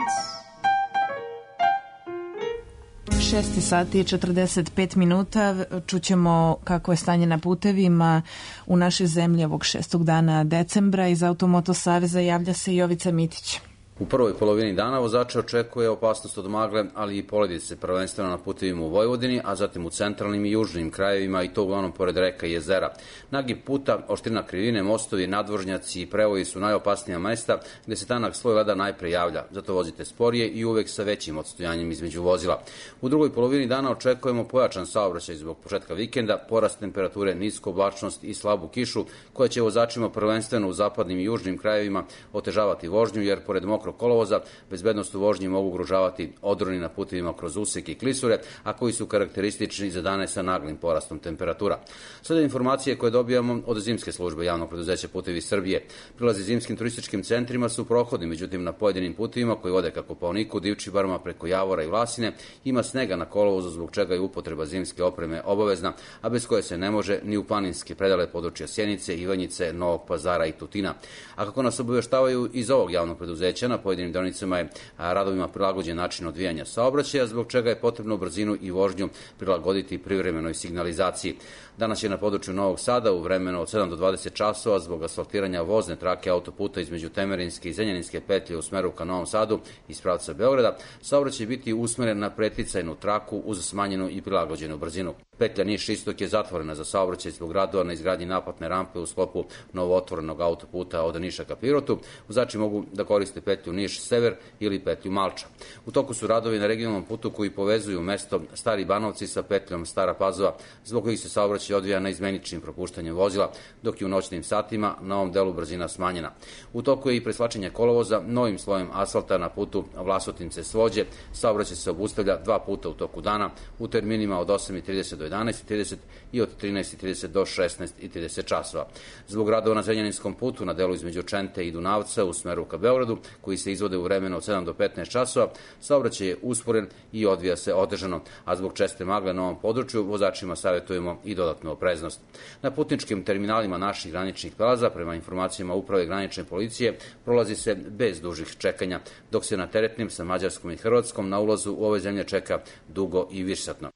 šest sati i četrdeset pet minuta. Čućemo kako je stanje na putevima u našoj zemlji ovog šestog dana decembra. Iz Automoto Saveza javlja se Jovica Mitić. U prvoj polovini dana vozače očekuje opasnost od magle, ali i poledice, prvenstveno na putevima u Vojvodini, a zatim u centralnim i južnim krajevima, i to uglavnom pored reka i jezera. Nagib puta, oštrina krivine, mostovi, nadvožnjaci i prevoji su najopasnija mesta gde se tanak sloj leda najpre javlja. Zato vozite sporije i uvek sa većim odstojanjem između vozila. U drugoj polovini dana očekujemo pojačan saobraćaj zbog početka vikenda, porast temperature, nisku oblačnost i slabu kišu, koja će vozačima prvenstveno u zapadnim i južnim krajevima otežavati vožnju, jer pored mokrog kolovoza bezbednost u vožnji mogu ugrožavati odroni na putevima kroz useke i klisure, a koji su karakteristični za dane sa naglim porastom temperatura. Slede informacije koje dobijamo od zimske službe javnog preduzeća Putevi Srbije. Prilazi zimskim turističkim centrima su prohodni, međutim na pojedinim putevima koji vode ka Kopaoniku, Divčibarima, preko Javora i Vlasine ima snega na kolovozu, zbog čega je upotreba zimske opreme obavezna, a bez koje se ne može ni u planinske predele područja Sjenice, Ivanjice, Novog Pazara i Tutina. A kako nas obaveštavaju iz ovog javnog preduzeća, na pojedinim deonicama je radovima prilagođen način odvijanja saobraćaja, zbog čega je potrebno brzinu i vožnju prilagoditi privremenoj signalizaciji. Danas je na području Novog Sada u vremenu od sedam do dvadeset časova zbog asfaltiranja vozne trake autoputa između Temerinske i Zrenjaninske petlje u smeru ka Novom Sadu iz pravca Beograda, saobraćaj biti usmeren na preticajnu traku uz smanjenu i prilagođenu brzinu. Petlja Niš-Istok je zatvorena za saobraćaj zbog radova na izgradnji naplatne rampe u sklopu novootvorenog autoputa od Niša ka Pirotu. Vozači mogu da koriste petlju Niš-Sever ili petlju Malča. U toku su radovi na regionalnom putu koji povezuju mesto Stari Banovci sa petljom Stara Pazova, zbog kojih se saobraćaj odvija na izmeničnim propuštanjem vozila, dok je u noćnim satima na ovom delu brzina smanjena. U toku je i preslačenje kolovoza novim slojem asfalta na putu Vlasotince-Svođe. Saobraćaj se obustavlja dva puta u toku dana u terminima od osam i trideset do jedanaest i trideset i od trinaest i trideset do šesnaest i trideset časova. Zbog radova na Zrenjaninskom putu na delu između Čente i Dunavca u smeru ka Beogradu, koji se izvode u vremenu od sedam do petnaest časova, saobraćaj je usporen i odvija se otežano, a zbog česte magle na ovom području vozačima savjetujemo i dodatnu opreznost. Na putničkim terminalima naših graničnih prelaza, prema informacijama Uprave granične policije, prolazi se bez dužih čekanja, dok se na teretnim sa Mađarskom i Hrvatskom na ulazu u ove zemlje čeka dugo i višesatno.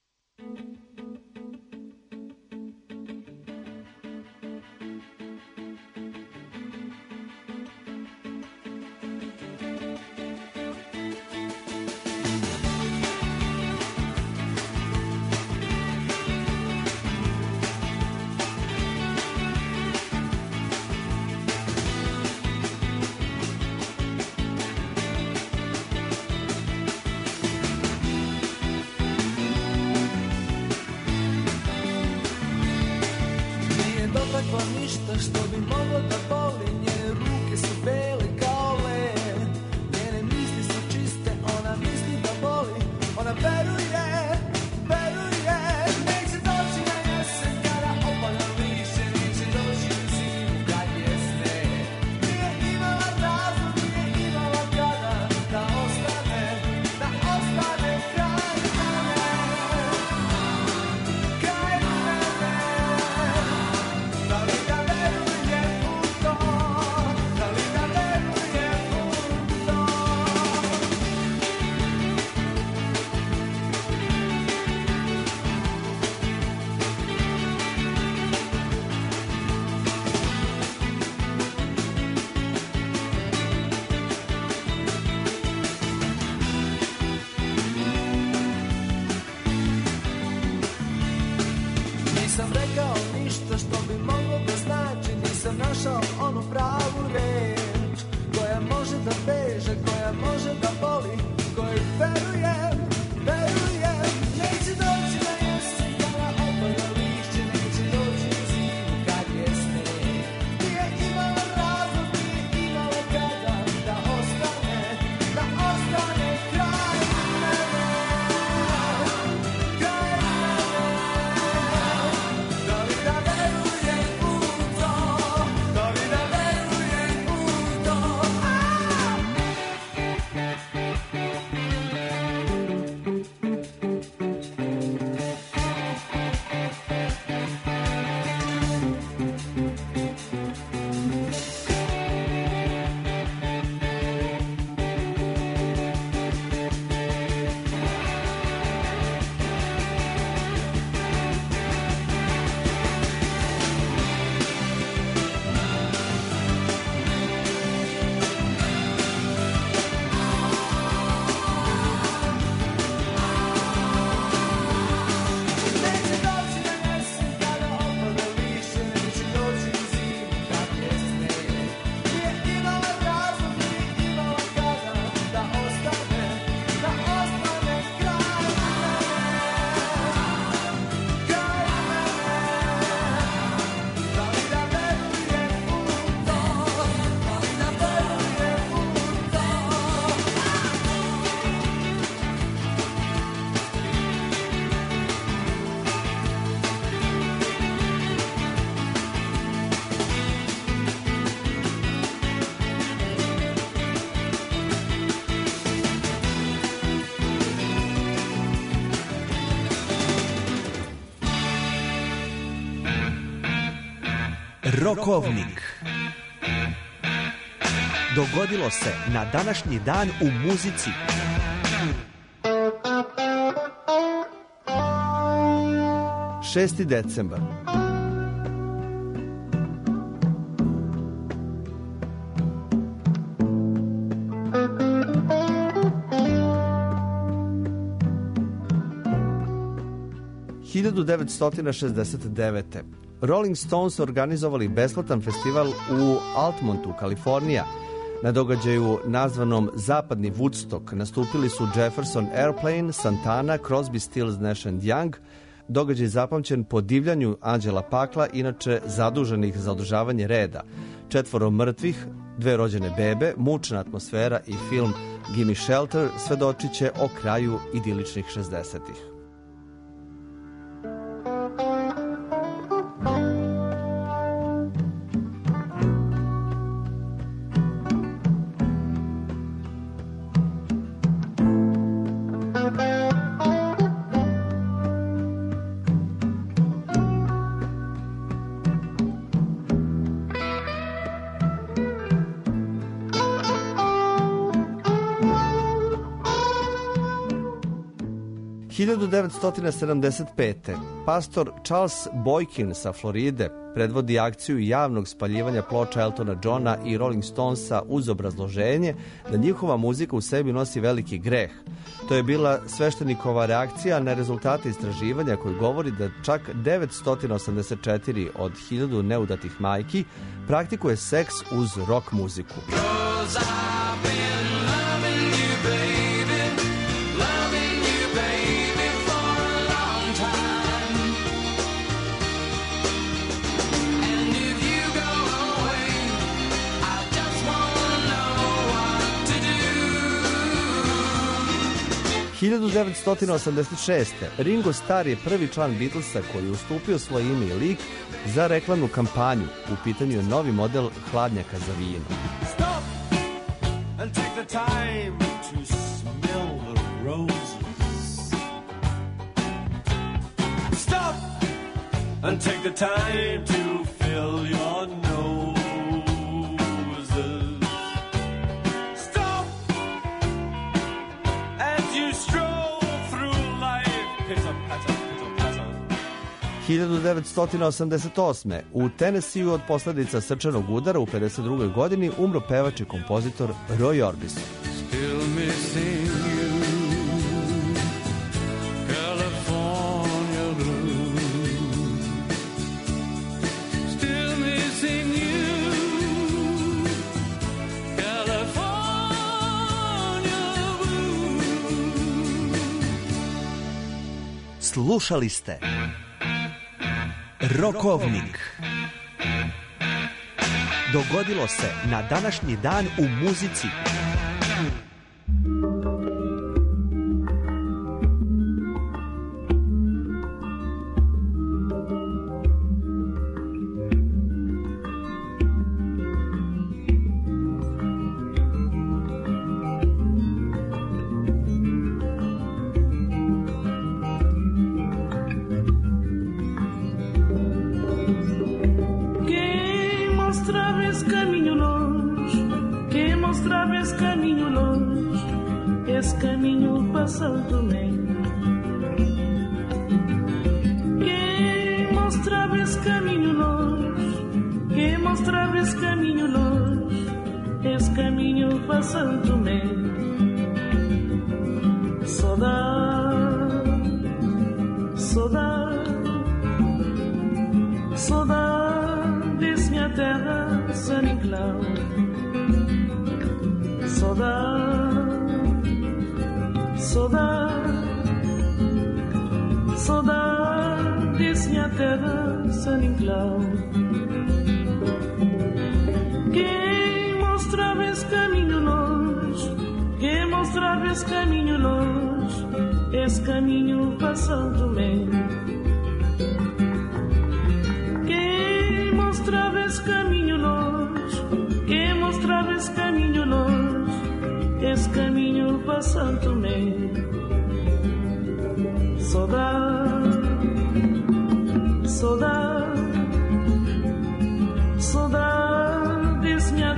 Rokovnik. Dogodilo se na današnji dan u muzici. šesti decembar. hiljadu devetsto šezdeset devete. Rolling Stones organizovali besplatan festival u Altamontu, Kalifornija. Na događaju nazvanom Zapadni Woodstock nastupili su Jefferson Airplane, Santana, Crosby, Stills, Nash and Young. Događaj zapamćen po divljanju Anđela Pakla, inače zaduženih za održavanje reda. Četvoro mrtvih, dve rođene bebe, mučna atmosfera i film Gimme Shelter svedočit će o kraju idiličnih šezdesetih. hiljadu devetsto sedamdeset pete. Pastor Charles Boykin sa Floride predvodi akciju javnog spaljivanja ploča Eltona Johna i Rolling Stonesa uz obrazloženje da njihova muzika u sebi nosi veliki greh. To je bila sveštenikova reakcija na rezultate istraživanja koji govori da čak devetsto osamdeset četiri od hiljadu neudatih majki praktikuje seks uz rock muziku. hiljadu devetsto osamdeset šeste. Ringo Starr je prvi član Beatlesa koji je ustupio svoje ime i lik za reklamnu kampanju. U pitanju je novi model hladnjaka za vino. Stop and take the time to smell the roses. Stop and take the time to fill your nose. Stop as you stroll through life. Pitter patter, pitter patter. hiljadu devetsto osamdeset osme. U Tennesseeu od posljedica srčanog udara u pedeset drugoj godini umro pevač i kompozitor Roy Orbison. Still missing you, California blue. Still missing you, California blue. Slušali ste Rokovnik. Dogodilo se na današnji dan u muzici.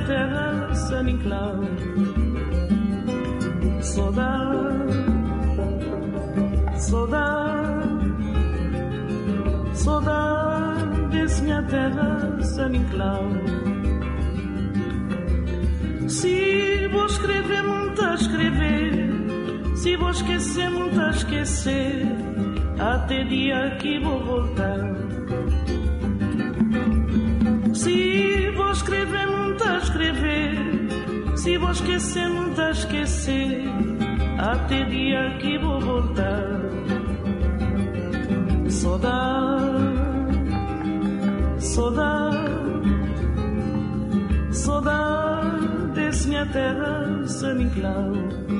terra se n'inclau. Saudade, saudade, saudade, minha terra se n'inclau. Se vou escrever, muito a escrever, se vou esquecer, muito a esquecer, até dia que vou voltar. Se vou escrever, muito a escrever, se vou esquecer, muito a esquecer, até dia que vou voltar. Saudade, saudade, saudade, minha terra se n'inclau.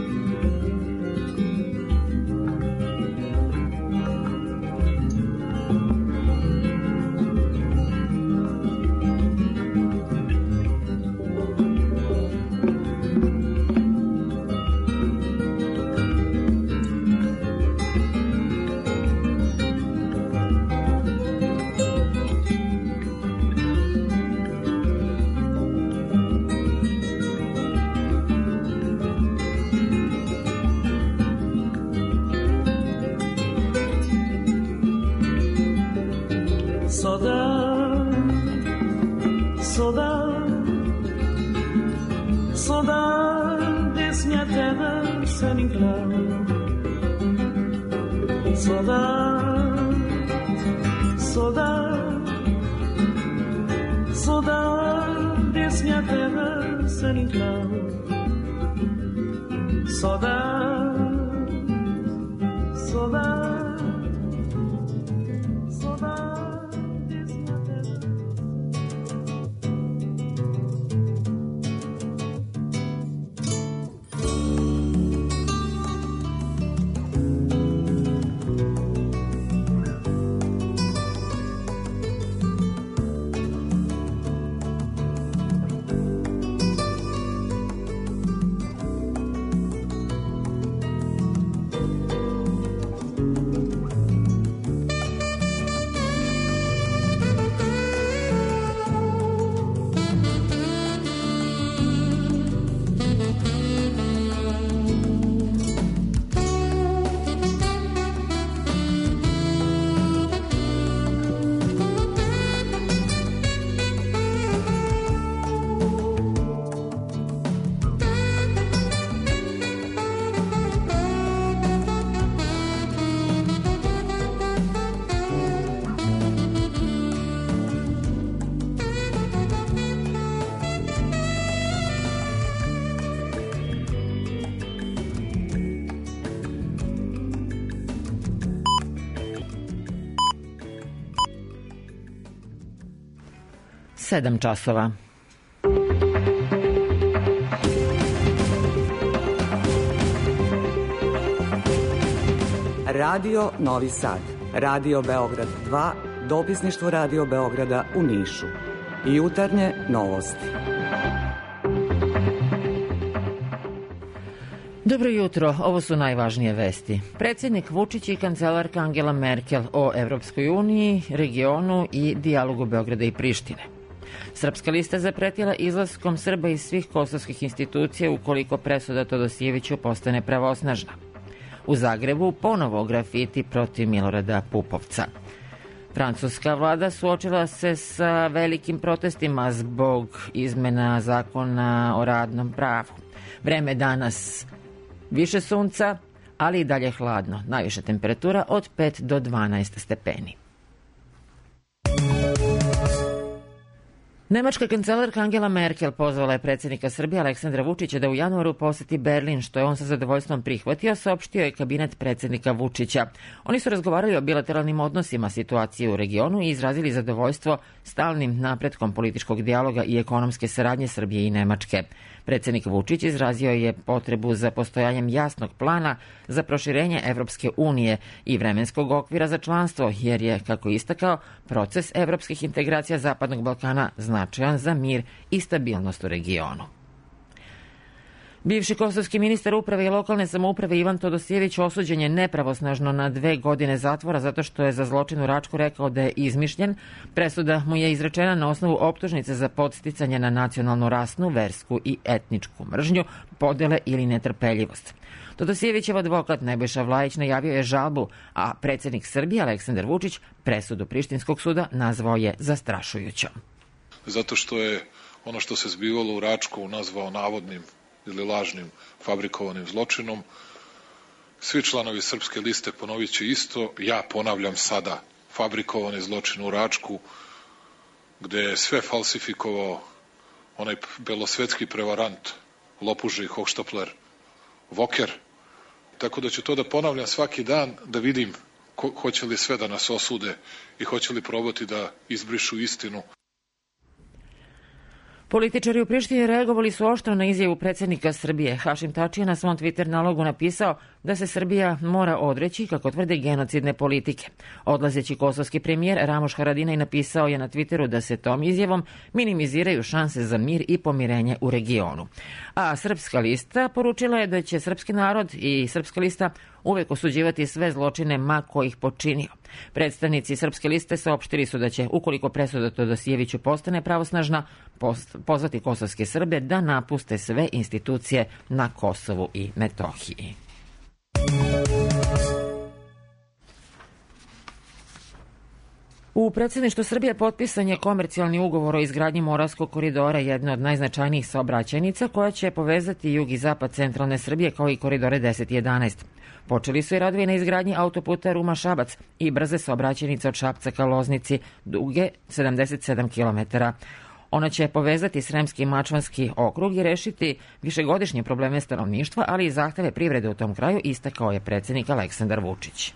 sedam časova. Radio Novi Sad, Radio Beograd dva, dopisništvo Radio Beograda u Nišu i jutarnje novosti. Dobro jutro, ovo su najvažnije vesti. Predsjednik Vučić i kancelarka Angela Merkel o Evropskoj uniji, regionu i dijalogu Beograda i Prištine. Srpska lista zapretila izlaskom Srba iz svih kosovskih institucija ukoliko presuda Todosijeviću postane pravosnažna. U Zagrebu ponovo grafiti protiv Milorada Pupovca. Francuska vlada suočila se sa velikim protestima zbog izmena zakona o radnom pravu. Vreme danas više sunca, ali i dalje hladno. Najviša temperatura od pet do dvanaest stepeni. Nemačka kancelarka Angela Merkel pozvala je predsjednika Srbije Aleksandra Vučića da u januaru poseti Berlin, što je on sa zadovoljstvom prihvatio, saopštio je kabinet predsjednika Vučića. Oni su razgovarali o bilateralnim odnosima, situacije u regionu i izrazili zadovoljstvo stalnim napretkom političkog dijaloga i ekonomske saradnje Srbije i Nemačke. Predsjednik Vučić izrazio je potrebu za postojanjem jasnog plana za proširenje Evropske unije i vremenskog okvira za članstvo, jer je, kako istakao, proces evropskih integracija Zapadnog Balkana značajan za mir i stabilnost u regionu. Bivši kosovski ministar uprave i lokalne samouprave Ivan Todosijević osuđen je nepravosnažno na dve godine zatvora zato što je za zločin u Račku rekao da je izmišljen. Presuda mu je izrečena na osnovu optužnice za podsticanje na nacionalnu, rasnu, versku i etničku mržnju, podele ili netrpeljivost. Todosijevićev advokat Nebojša Vlajić najavio je žalbu, a predsjednik Srbije Aleksandar Vučić presudu Prištinskog suda nazvao je zastrašujućom. Zato što je ono što se zbivalo u Račku nazvao navodnim ili lažnim fabrikovanim zločinom. Svi članovi Srpske liste ponovit će isto. Ja ponavljam sada fabrikovani zločin u Račku, gde je sve falsifikovao onaj belosvetski prevarant, lopuži Hohštapler, Voker. Tako da ću to da ponavljam svaki dan, da vidim ko, hoće li sve da nas osude i hoće li probati da izbrišu istinu. Političari u Prištini reagovali su oštro na izjavu predsjednika Srbije. Hašim Tači je na svom Twitter nalogu napisao da se Srbija mora odreći, kako tvrde, genocidne politike. Odlazeći kosovski premijer Ramoš Haradinaj napisao je na Twitteru da se tom izjavom minimiziraju šanse za mir i pomirenje u regionu. A Srpska lista poručila je da će srpski narod i Srpska lista uvek osuđivati sve zločine ma ko ih počinio. Predstavnici Srpske liste saopštili su da će, ukoliko presuda Todosijeviću postane pravosnažna, pozvati kosovske Srbe da napuste sve institucije na Kosovu i Metohiji. U predsjedništvu Srbije potpisan je komercijalni ugovor o izgradnji Moravskog koridora, jedne od najznačajnijih saobraćajnica koja će povezati jug i zapad centralne Srbije kao i koridore deset i jedanaest. Počeli su i radovi na izgradnji autoputa Ruma-Šabac i brze saobraćajnice od Šapca ka Loznici, duge sedamdeset sedam kilometara. Ona će povezati Sremski i Mačvanski okrug i rešiti višegodišnje probleme stanovništva, ali i zahteve privrede u tom kraju, istakao je predsjednik Aleksandar Vučić.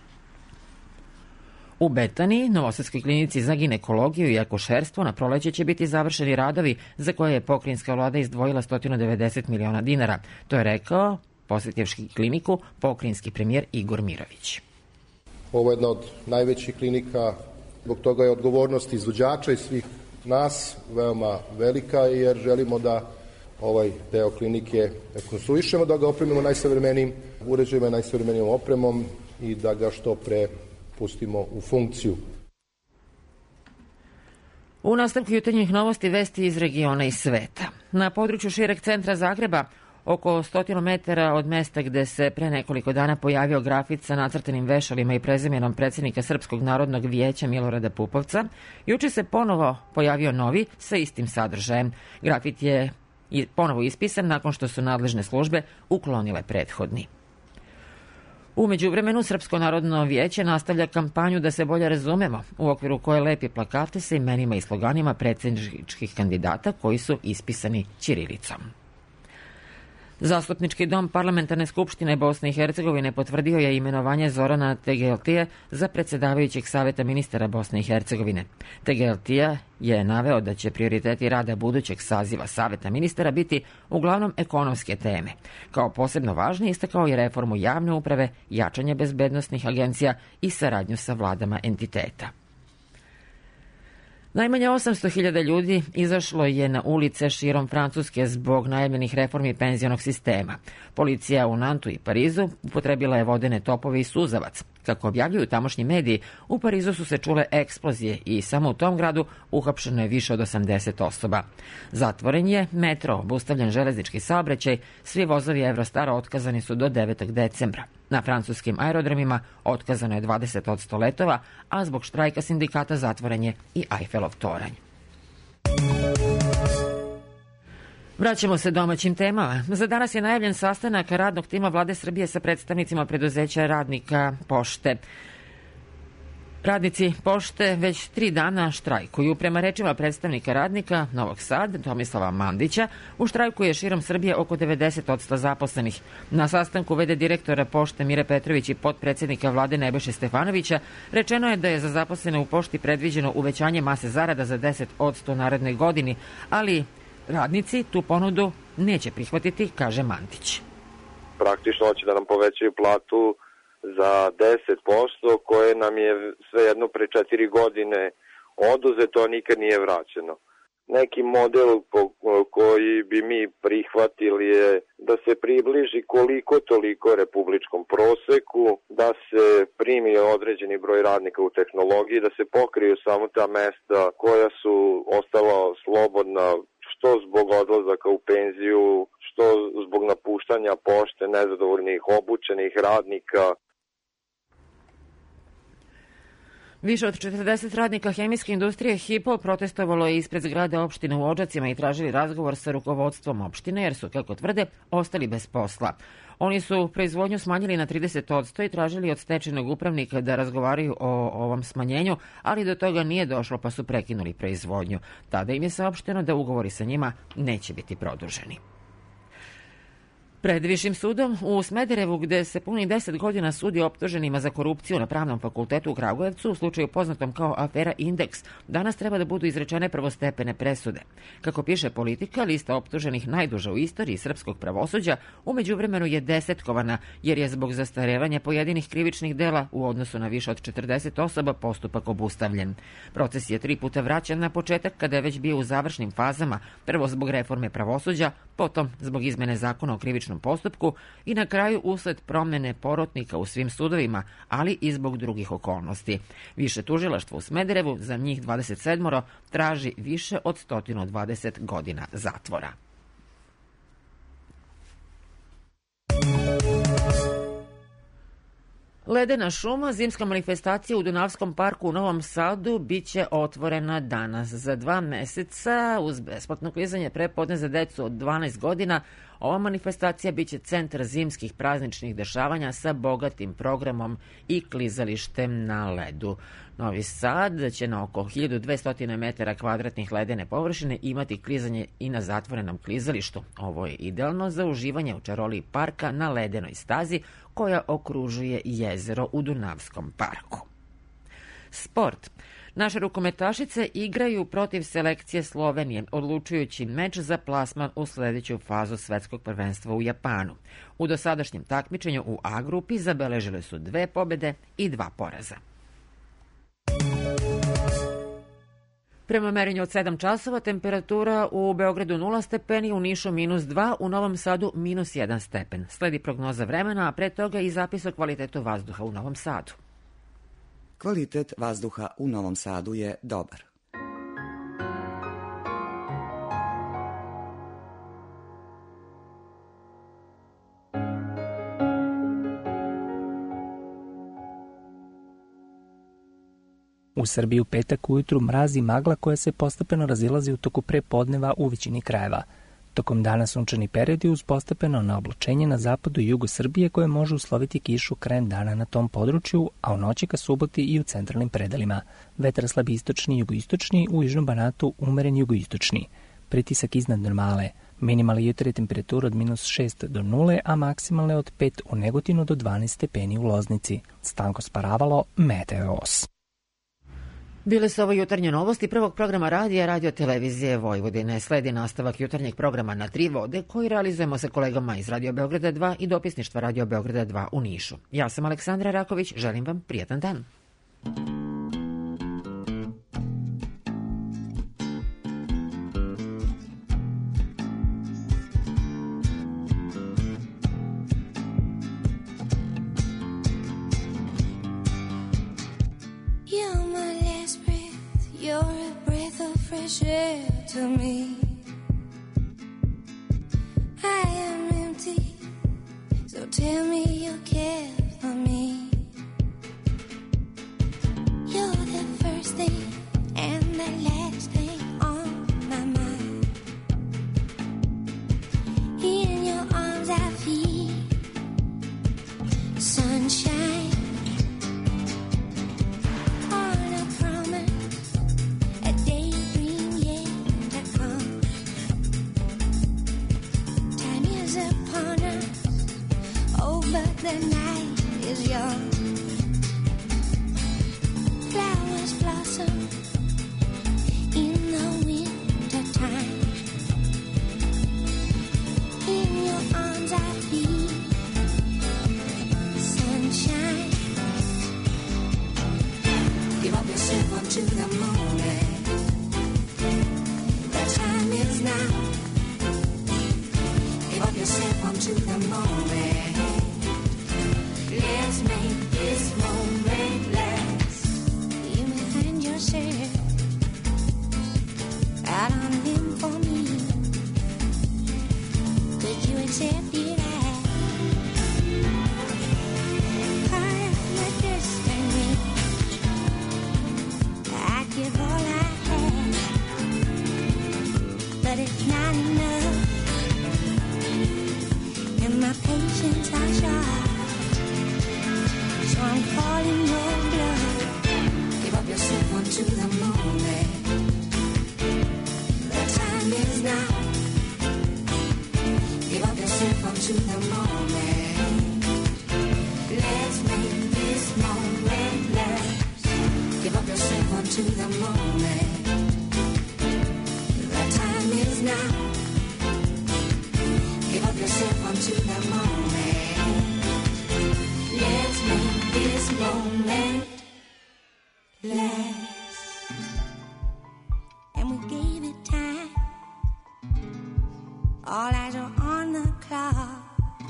U Betaniji, Novosadskoj klinici za ginekologiju i akušerstvo, na proleće će biti završeni radovi za koje je pokrajinska vlada izdvojila sto devedeset miliona dinara. To je rekao, posjetivši kliniku, pokrajinski premijer Igor Mirović. Ovo je jedna od najvećih klinika, zbog toga je odgovornost izvođača i svih nas veoma velika, jer želimo da ovaj deo klinike rekonstruišemo, da ga opremimo najsavremenijim uređajima, najsavremenijom opremom i da ga što pre pustimo u funkciju. U nastavku jutarnjih novosti vesti iz regiona i sveta. Na području šireg centra Zagreba, oko sto metara od mesta gde se pre nekoliko dana pojavio grafit sa nacrtanim vešalima i prezimenom predsjednika Srpskog narodnog vijeća Milorada Pupovca, juče se ponovo pojavio novi sa istim sadržajem. Grafit je ponovo ispisan nakon što su nadležne službe uklonile prethodni. U međuvremenu, Srpsko narodno vijeće nastavlja kampanju Da se bolje razumemo, u okviru koje lepi plakate sa imenima i sloganima predsjedničkih kandidata koji su ispisani ćirilicom. Zastupnički dom Parlamentarne skupštine Bosne i Hercegovine potvrdio je imenovanje Zorana Tegeltije za predsjedavajućeg saveta ministara Bosne i Hercegovine. Tegeltija je naveo da će prioriteti rada budućeg saziva saveta ministara biti uglavnom ekonomske teme. Kao posebno važno istakao je reformu javne uprave, jačanje bezbednosnih agencija i saradnju sa vladama entiteta. Najmanje osamsto hiljada ljudi izašlo je na ulice širom Francuske zbog najavljenih reformi penzionog sistema. Policija u Nantu i Parizu upotrebila je vodene topove i suzavac. Kako objavljuju tamošnji mediji, u Parizu su se čule eksplozije i samo u tom gradu uhapšeno je više od osamdeset osoba. Zatvoren je metro, obustavljen železnički saobraćaj, svi vozovi Eurostara otkazani su do devetog decembra. Na francuskim aerodromima otkazano je dvadeset posto letova, a zbog štrajka sindikata zatvoren je i Eiffelov toranj. Vraćamo se domaćim temama. Za danas je najavljen sastanak radnog tima Vlade Srbije sa predstavnicima preduzeća radnika Pošte. Radnici Pošte već tri dana štrajkuju. Prema rečima predstavnika radnika Novog Sada, Tomislava Mandića, u štrajku je širom Srbije oko devedeset posto zaposlenih. Na sastanku v d direktora Pošte Mire Petrović i potpredsjednika vlade Nebojše Stefanovića rečeno je da je za zaposlene u Pošti predviđeno uvećanje mase zarada za deset posto u narednoj godini, ali radnici tu ponudu neće prihvatiti, kaže Mandić. Praktično hoće da nam povećaju platu za deset posto koje nam je svejedno pre četiri godine oduzeto, a nikad nije vraćeno. Neki model po koji bi mi prihvatili je da se približi koliko toliko republičkom proseku, da se primi određeni broj radnika u tehnologiji, da se pokriju samo ta mesta koja su ostala slobodna, što zbog odlazaka u penziju, što zbog napuštanja pošte, nezadovoljnih obučenih radnika. Više od četrdeset radnika hemijske industrije Hipo protestovalo je ispred zgrade opštine u Odžacima i tražili razgovor sa rukovodstvom opštine jer su, kako tvrde, ostali bez posla. Oni su proizvodnju smanjili na trideset posto i tražili od stečajnog upravnika da razgovaraju o ovom smanjenju, ali do toga nije došlo pa su prekinuli proizvodnju. Tada im je saopšteno da ugovori sa njima neće biti produženi. Pred Višim sudom u Smederevu, gde se punih deset godina sudi optuženima za korupciju na Pravnom fakultetu u Kragujevcu, u slučaju poznatom kao afera Indeks, danas treba da budu izrečene prvostepene presude. Kako piše Politika, lista optuženih najduža u istoriji srpskog pravosuđa u međuvremenu je desetkovana, jer je zbog zastarevanja pojedinih krivičnih dela u odnosu na više od četrdeset osoba postupak obustavljen. Proces je tri puta vraćan na početak kada je već bio u završnim fazama, prvo zbog reforme pravosuđa, potom zbog izmene zakona o krivičnom postupku i na kraju usled promene porotnika u svim sudovima, ali i zbog drugih okolnosti. Više tužilaštvo u Smederevu, za njih dvadeset sedam, traži više od sto dvadeset godina zatvora. Ledena šuma, zimska manifestacija u Dunavskom parku u Novom Sadu, biće otvorena danas. Za dva meseca, uz besplatno klizanje prepodne za decu od dvanaest godina, ova manifestacija biće centar zimskih prazničnih dešavanja sa bogatim programom i klizalištem na ledu. Novi Sad će na oko hiljadu dvesta metara kvadratnih ledene površine imati klizanje i na zatvorenom klizalištu. Ovo je idealno za uživanje u čaroliji parka na ledenoj stazi koja okružuje jezero u Dunavskom parku. Sport. Naše rukometašice igraju protiv selekcije Slovenije, odlučujući meč za plasman u sledeću fazu svetskog prvenstva u Japanu. U dosadašnjem takmičenju u A grupi zabeležile su dve pobede i dva poraza. Prema merenju od sedam časova, temperatura u Beogradu nula stepeni, u Nišu minus dva, u Novom Sadu minus jedan stepen. Sledi prognoza vremena, a pre toga i zapis o kvalitetu vazduha u Novom Sadu. Kvalitet vazduha u Novom Sadu je dobar. U Srbiji u petak ujutru mraz i magla koja se postepeno razilazi u toku prepodneva u većini krajeva. Tokom dana sunčani periodi uz postepeno naoblačenje na zapadu i jugu Srbije koje može usloviti kišu krajem dana na tom području, a u noći ka suboti i u centralnim predelima. Vetar slabi istočni i jugoistočni, u južnom Banatu umeren jugoistočni. Pritisak iznad normale. Minimalne jutarnje temperature od minus šest do nule, a maksimalne od pet u Negotinu do dvanaest stepeni u Loznici. Stanko Sparavalo, Meteos. Bile su ovo jutarnje novosti prvog programa radija Radio Televizije Vojvodine. Sledi nastavak jutarnjeg programa Na tri vode koji realizujemo sa kolegama iz Radio Beograda dva i dopisništva Radio Beograda dva u Nišu. Ja sam Aleksandra Raković, želim vam prijatan dan. Fresh air to me. I am empty, so tell me you care for me. You're the first thing and the last thing on my mind. In your arms I feel sunshine. The night is young. Flowers blossom in the winter time. In your arms I feel sunshine. Give up yourself unto the moment. The time is now. Give up yourself unto to the moment. Let's make this moment last. You may find yourself out on a limb for me. Could you accept it as part of my destiny? I give all I have, but it's not enough, and my patience are short, so I'm falling your blood. Give up yourself onto the moment. The time is now. Give up yourself onto the moment. Let's make this moment last. Give up yourself onto the moment. The time is now. Give up yourself onto the moment. Let's make this moment last. And we gave it time. All eyes are on the clock.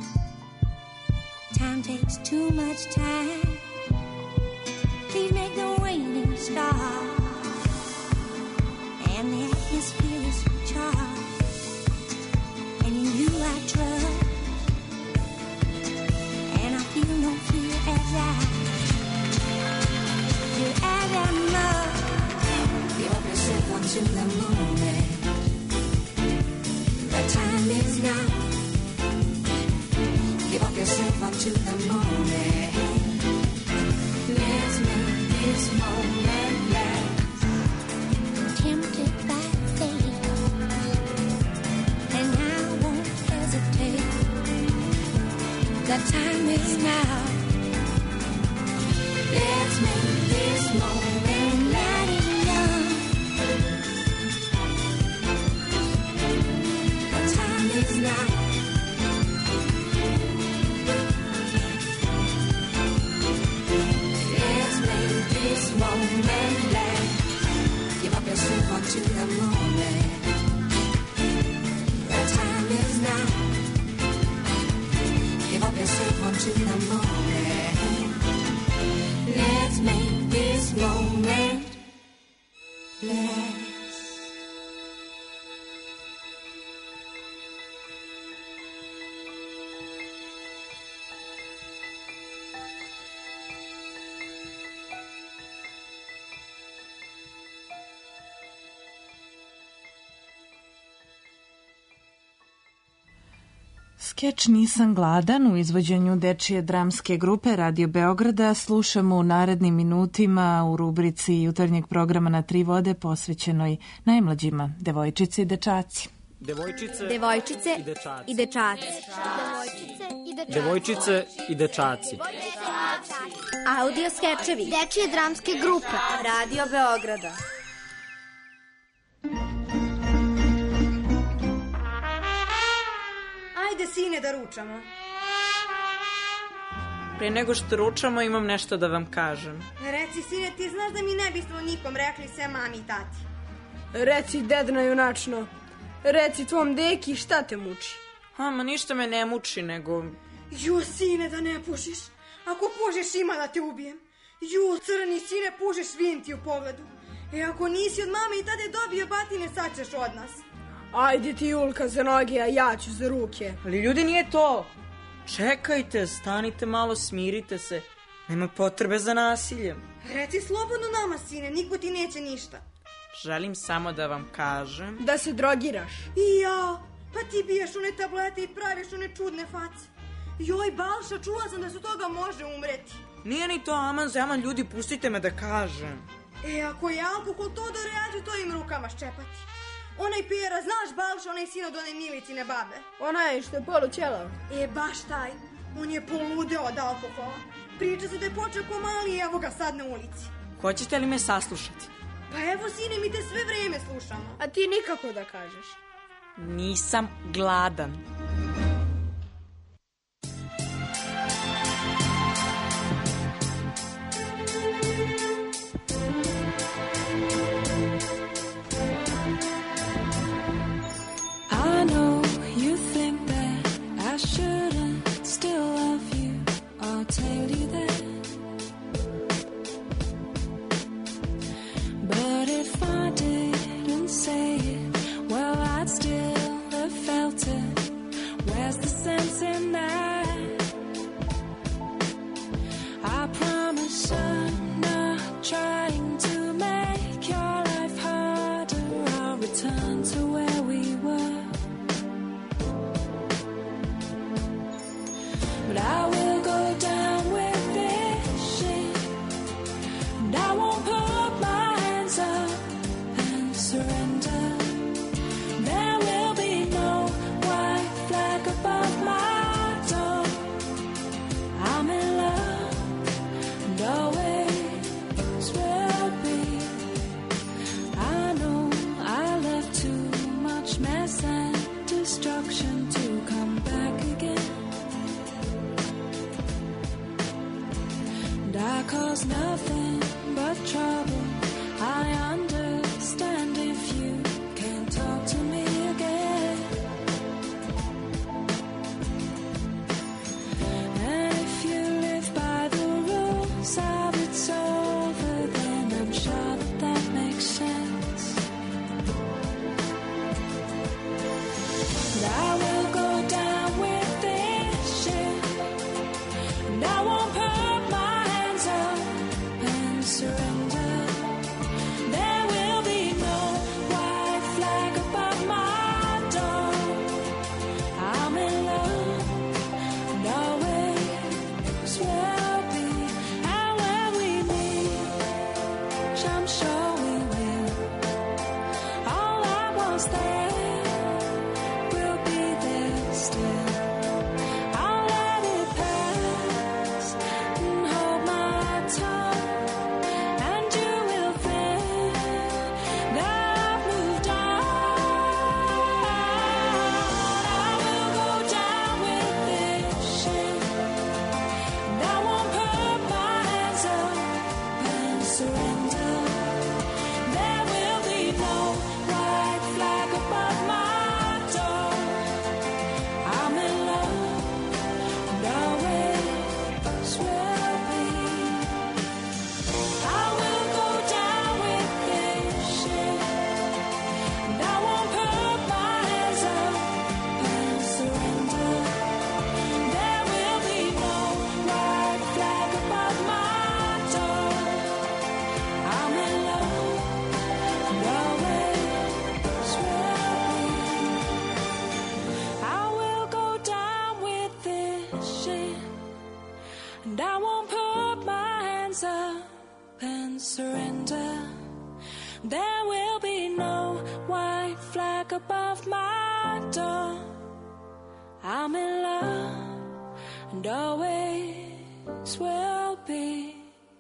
Time takes too much time. Please make the waiting stop. And the atmosphere is charged, and in you I trust, and I feel no fear as I feel as I must. Give up yourself onto the moment. The time is now. Give up yourself onto the moment. Let's make this moment last. Tempted by fate, and I won't hesitate. The time is now. Let's make this moment light and young. The time is now. Let's make this moment last. Give up yourself onto the moment. The time is now. Give up yourself onto the moment. Let's make this moment last. Skeč Nisam gladan u izvođenju dečije dramske grupe Radio Beograda slušamo u narednim minutima u rubrici jutarnjeg programa Na tri vode posvećenoj najmlađima, devojčice i dečaci. Devojčice, Devojčice i dečaci. i dečaci. Devojčice i dečaci. Audio skečevi dečije dramske grupe Radio Beograda. Ajde, sine, da ručamo. Pre nego što ručamo imam nešto da vam kažem. Reci, sine, ti znaš da mi ne bismo nikom rekli, sve mami i tati. Reci, dedna junačno. Reci tvom deki šta te muči. A, ma ništa me ne muči, nego... Ju, sine, da ne pušiš. Ako pušiš, ima da te ubijem. Ju, crni sine, pušiš, vidim ti u pogledu. E, ako nisi od mame i tate dobio batine, sad ćeš od nas. Ajde ti, Julka, za noge, a ja ću za ruke. Ali ljudi, nije to. Čekajte, stanite malo, smirite se. Nema potrebe za nasiljem. Reci slobodno nama, sine, niko ti neće ništa. Želim samo da vam kažem... Da se drogiraš. I ja, pa ti biješ one tablete i praviš one čudne face. Joj, Balša, čula sam da se toga može umreti. Nije ni to aman za aman, ljudi, pustite me da kažem. E, ako je alkohol to da reađu, to im rukama ščepati. Onaj Pera, znaš Balša, onaj sin od one Milicine babe? Onaj što je polućelav. E, baš taj. On je poludeo od alkohola. Priča se da je počeo ko mali i evo ga sad na ulici. Hoćete li me saslušati? Pa evo, sine, mi te sve vreme slušamo. A ti nikako da kažeš. Nisam gladan. I know you think that I I shouldn't still love you, I'll tell you that. But if I didn't say it, well, I'd still have felt it. Where's the sense in that? I promise I'm not trying to make your life harder. I'll return to where we were. But I will go down with this shit, and I won't put my hands up and surrender. There will be no white flag above my door. I'm in love, and always will be. I know I left too much mess and destruction to come back again. And I cause nothing but trouble. I understand if you can't talk to me again. And if you live by the rules of it's over, then I'm sure that that makes sense. And I will go down with this shit, and I won't put my hands up and surrender. There will be no white flag above my door. I'm in love, and always will be. And when we meet, I'm sure we will. All I was there will be there still. I'll let it pass and hold my tongue, and you will think that I've moved on. I will go down with this shit, and I won't put my hands up and surrender. There will be no white flag above my door. I'm in love, and always will be. I will go down with this shit, and I won't put my hands up and surrender. There will be no white flag above my door. I'm in love, and always will be. I will go down with this shit, and I won't put my hands up and surrender. There will be no white flag above my door. I'm in love, and always will be.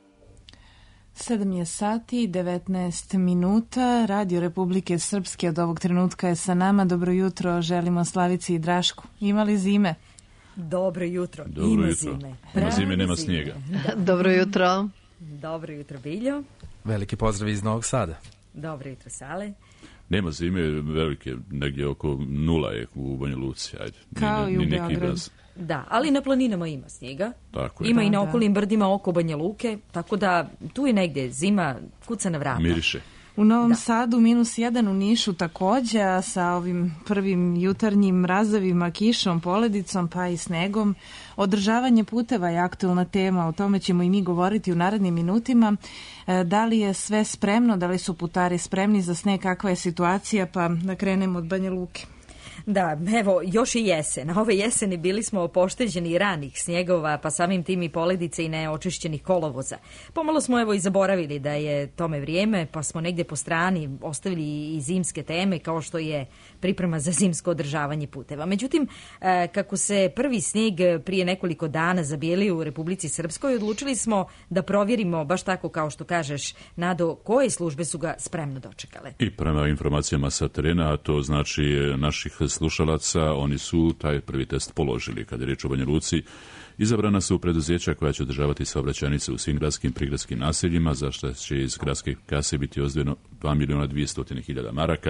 sedam je sati i devetnaest minuta. Radio Republike Srpske od ovog trenutka je sa nama. Dobro jutro, želimo Slavici i Drašku. Ima li zime? Dobro jutro. Dobro Ima jutro. zime. Ima zime, nema zime. snijega. Dobro jutro. Dobro jutro, Biljo. Veliki pozdrav iz Novog Sada. Dobro jutro, Sale. Nema zime, velike, negdje oko nula je u Banja Luci, ajde. Kao ni, i u ni neki Beogradu. braz. Da, ali na planinama ima snijega. Tako je. Ima i na Da, okolnim brdima oko Banja Luke, tako da tu je negdje zima, kuca na vrata. Miriše. U Novom Sadu minus jedan, u Nišu takođe, a sa ovim prvim jutarnjim mrazovima, kišom, poledicom pa i snegom. Održavanje puteva je aktuelna tema, o tome ćemo i mi govoriti u narednim minutima. E, Da li je sve spremno, da li su putari spremni za sneg, kakva je situacija, pa da krenemo od Banja Luke. Da, evo, još i jesen. Ove jeseni bili smo pošteđeni ranih snjegova, pa samim tim i poledice i neočišćenih kolovoza. Pomalo smo evo i zaboravili da je tome vrijeme, pa smo negdje po strani ostavili i zimske teme, kao što je priprema za zimsko održavanje puteva. Međutim, kako se prvi snijeg prije nekoliko dana zabijelio u Republici Srpskoj, odlučili smo da provjerimo, baš tako kao što kažeš, Nado, koje službe su ga spremno dočekale. I prema informacijama sa terena, a to znači naših slušalaca, oni su taj prvi test položili. Kada je riječ o Banja Luci, izabrana su preduzeća koja će održavati saobraćajnice u svim gradskim i prigradskim naseljima, za što će iz gradske kase biti ozdvojeno dva miliona dvjesto hiljada maraka,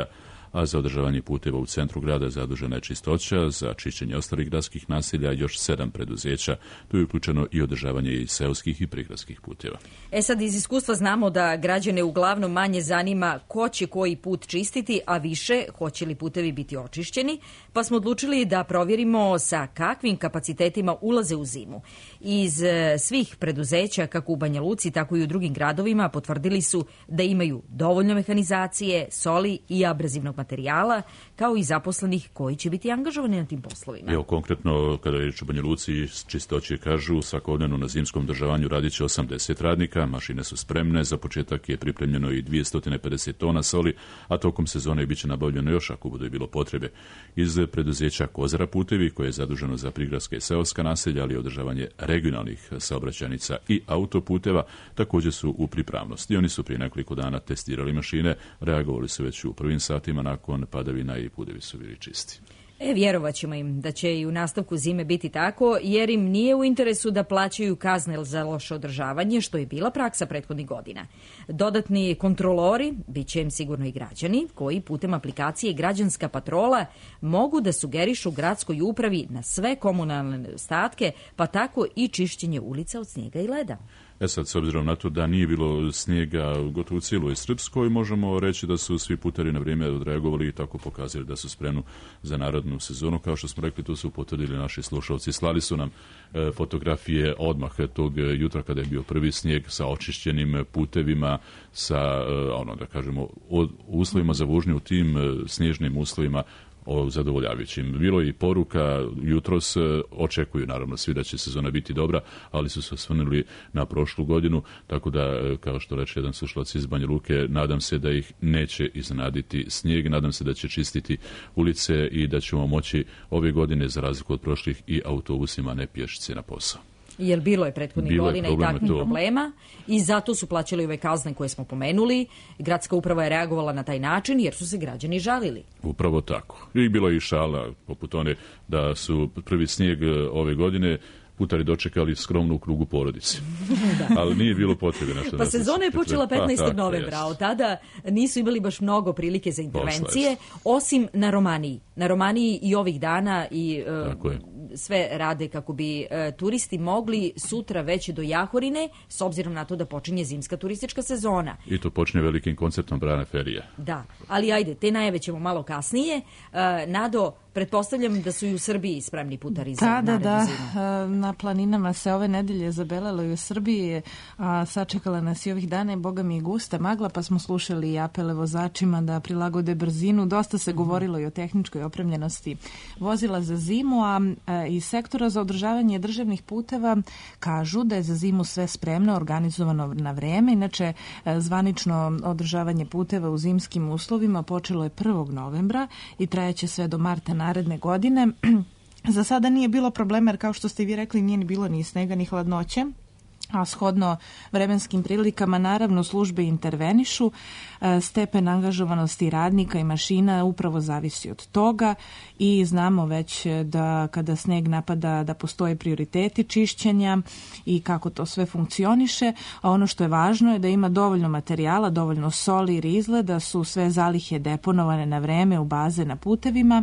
a za održavanje puteva u centru grada zadužena je Čistoća, za čišćenje ostalih gradskih naselja još sedam preduzeća. Tu je uključeno i održavanje i seoskih i prigradskih puteva. E sad, iz iskustva znamo da građane uglavnom manje zanima ko će koji put čistiti, a više hoće li putevi biti očišćeni, pa smo odlučili da provjerimo sa kakvim kapacitetima ulaze u zimu. Iz svih preduzeća, kako u Banja Luci, tako i u drugim gradovima, potvrdili su da imaju dovoljno mehanizacije, soli i abrazivnog materijala, kao i zaposlenih koji će biti angažovani na tim poslovima. Evo, konkretno, kada je riječ o Banja Luci, Čistoće kažu svakodnevno na zimskom održavanju radit će osamdeset radnika, mašine su spremne, za početak je pripremljeno i dvjesto pedeset tona soli, a tokom sezone bit će nabavljeno još ako bude bilo potrebe. Iz preduzeća Kozara putevi, koje je zaduženo za prigradska i seoska naselja, ali i održavanje regionalnih saobraćajnica i autoputeva, također su u pripravnosti. Oni su prije nekoliko dana testirali mašine, reagovali su već u prvim satima nakon padavina i putevi su bili čisti. E, vjerovat ćemo im da će i u nastavku zime biti tako, jer im nije u interesu da plaćaju kazne za loše održavanje, što je bila praksa prethodnih godina. Dodatni kontrolori, bit će im sigurno i građani, koji putem aplikacije Građanska patrola mogu da sugerišu gradskoj upravi na sve komunalne nedostatke, pa tako i čišćenje ulica od snijega i leda. E sad, s obzirom na to da nije bilo snijega gotovo u cijeloj Srpskoj, možemo reći da su svi putari na vrijeme odreagovali i tako pokazali da su spremni za narodnu sezonu. Kao što smo rekli, to su potvrdili naši slušalci. Slali su nam e, fotografije odmah tog jutra kada je bio prvi snijeg sa očišćenim putevima, sa e, ono da kažemo od, uslovima za vožnju u tim e, snježnim uslovima o zadovoljavajućim. Bilo je i poruka jutros, očekuju naravno svi da će sezona biti dobra, ali su se osvrnuli na prošlu godinu, tako da, kao što reče jedan slušalac iz Banja Luke, nadam se da ih neće iznenaditi snijeg, nadam se da će čistiti ulice i da ćemo moći ove godine, za razliku od prošlih, i autobusima, ne pješci na posao. Jer bilo je prethodnih bilo godina i takvih problema i zato su plaćali ove kazne koje smo pomenuli. Gradska uprava je reagovala na taj način jer su se građani žalili. Upravo tako. I bilo je i šala poput one da su prvi snijeg ove godine putari dočekali skromno u krugu porodice. Ali nije bilo potrebe na što. Pa sezona je počela petnaestog novembra, od tada nisu imali baš mnogo prilike za intervencije, osim na Romaniji. Na Romaniji i ovih dana i uh, sve rade kako bi uh, turisti mogli sutra već do Jahorine, s obzirom na to da počinje zimska turistička sezona. I to počne velikim koncertom Brane Ferije. Da, ali ajde, te najave ćemo malo kasnije. Uh, Nado, pretpostavljam da su i u Srbiji spremni putari za da, narednu da, zimu. Da, na planinama se ove nedelje zabelelo i u Srbiji, a sačekala nas i ovih dana i boga mi i gusta magla, pa smo slušali i apele vozačima da prilagode brzinu. Dosta se govorilo i o tehničkoj opremljenosti vozila za zimu, a iz sektora za održavanje državnih puteva kažu da je za zimu sve spremno, organizovano na vreme. Inače, zvanično održavanje puteva u zimskim uslovima počelo je prvog novembra i trajeće sve do marta naredne godine. Za sada nije bilo problema, jer kao što ste i vi rekli, nije ni bilo ni snega ni hladnoće, a shodno vremenskim prilikama naravno službe intervenišu. Stepen angažovanosti radnika i mašina upravo zavisi od toga i znamo već da kada sneg napada da postoje prioriteti čišćenja i kako to sve funkcioniše, a ono što je važno je da ima dovoljno materijala, dovoljno soli i rizle, da su sve zalihe deponovane na vreme u baze na putevima.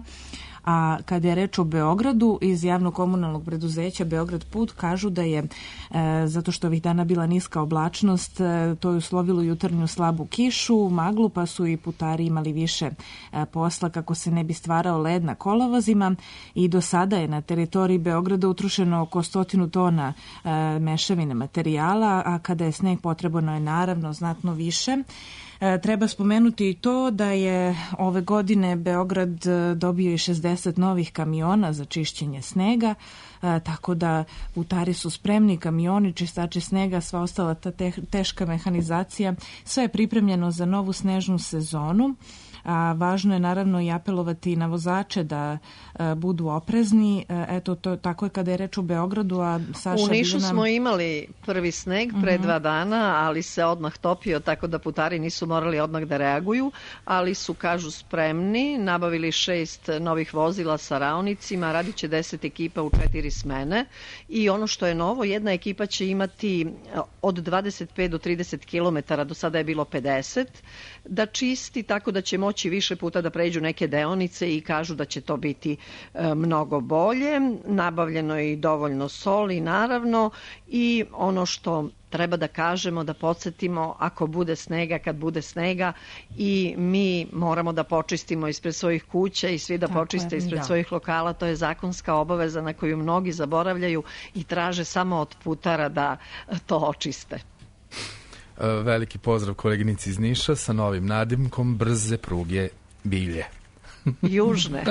A kada je reč o Beogradu, iz javno-komunalnog preduzeća Beograd put kažu da je, e, zato što ovih dana bila niska oblačnost, e, to je uslovilo jutarnju slabu kišu, maglu, pa su i putari imali više e, posla kako se ne bi stvarao led na kolovozima i do sada je na teritoriji Beograda utrošeno oko stotinu tona e, mešavine materijala, a kada je sneg potrebno je naravno znatno više. Treba spomenuti i to da je ove godine Beograd dobio i šezdeset novih kamiona za čišćenje snega, tako da putari su spremni, kamioni, čistači snega, sva ostala ta teška mehanizacija, sve je pripremljeno za novu snežnu sezonu. A važno je naravno i apelovati na vozače da e, budu oprezni. E, eto, to, tako je kada je reč o Beogradu, a Saša... U Nišu nam... smo imali prvi sneg pre uh-huh. dva dana, ali se odmah topio, tako da putari nisu morali odmah da reaguju, ali su, kažu, spremni, nabavili šest novih vozila sa raonicima, radit će deset ekipa u četiri smene i ono što je novo, jedna ekipa će imati od dvadeset pet do trideset kilometara, do sada je bilo pedeset, da čisti, tako da će moći moći više puta da pređu neke deonice i kažu da će to biti e, mnogo bolje. Nabavljeno je i dovoljno soli, naravno, i ono što treba da kažemo, da podsjetimo, ako bude snega, kad bude snega, i mi moramo da počistimo ispred svojih kuća i svi da Tako počiste je, ispred da. svojih lokala. To je zakonska obaveza na koju mnogi zaboravljaju i traže samo od putara da to očiste. Veliki pozdrav koleginici iz Niša sa novim nadimkom brze pruge Bilje. Južne.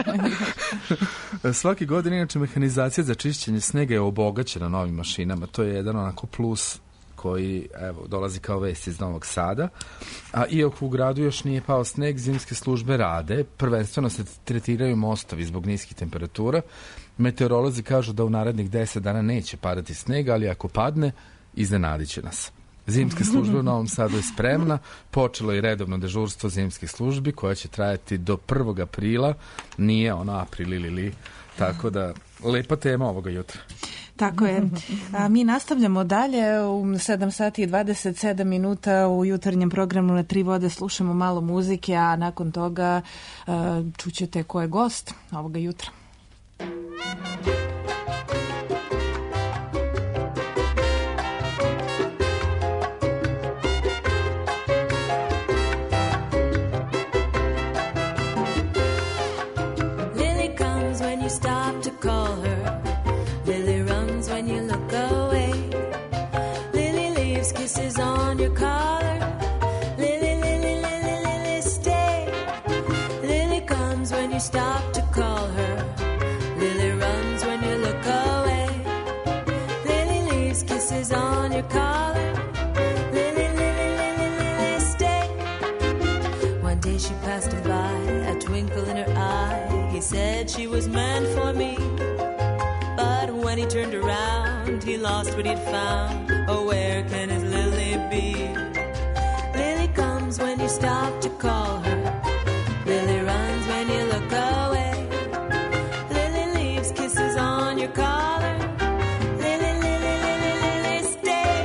Svaki godin, inače, mehanizacija za čišćenje snega je obogaćena novim mašinama. To je jedan onako plus koji, evo, dolazi kao vest iz Novog Sada. A iako u gradu još nije pao sneg, zimske službe rade. Prvenstveno se tretiraju mostovi zbog niskih temperatura. Meteorolozi kažu da u narednih deset dana neće padati sneg, ali ako padne, iznenadit će nas. Zimska služba u Novom Sadu je spremna. Počelo je redovno dežurstvo zimskih službi koja će trajati do prvog aprila. Nije ono april ili li. Tako da, lepa tema ovoga jutra. Tako je. A mi nastavljamo dalje u sedam sati i dvadeset sedam minuta u jutarnjem programu na Tri vode. Slušamo malo muzike, a nakon toga čućete ko je gost ovoga jutra. Stop to call her. Lily runs when you look away. Lily leaves kisses on your collar. Lily, Lily, Lily, Lily, stay. Lily comes when you stop to call her. Lily runs when you look away. Lily leaves kisses on your collar. Lily, Lily, Lily, Lily, stay. One day she passed him by, a twinkle in her eye. He said she was meant for me, but when he turned around, he lost what he'd found. Oh, where can his Lily be? Lily comes when you stop to call her. Lily runs when you look away. Lily leaves kisses on your collar. Lily, Lily, Lily, Lily, stay.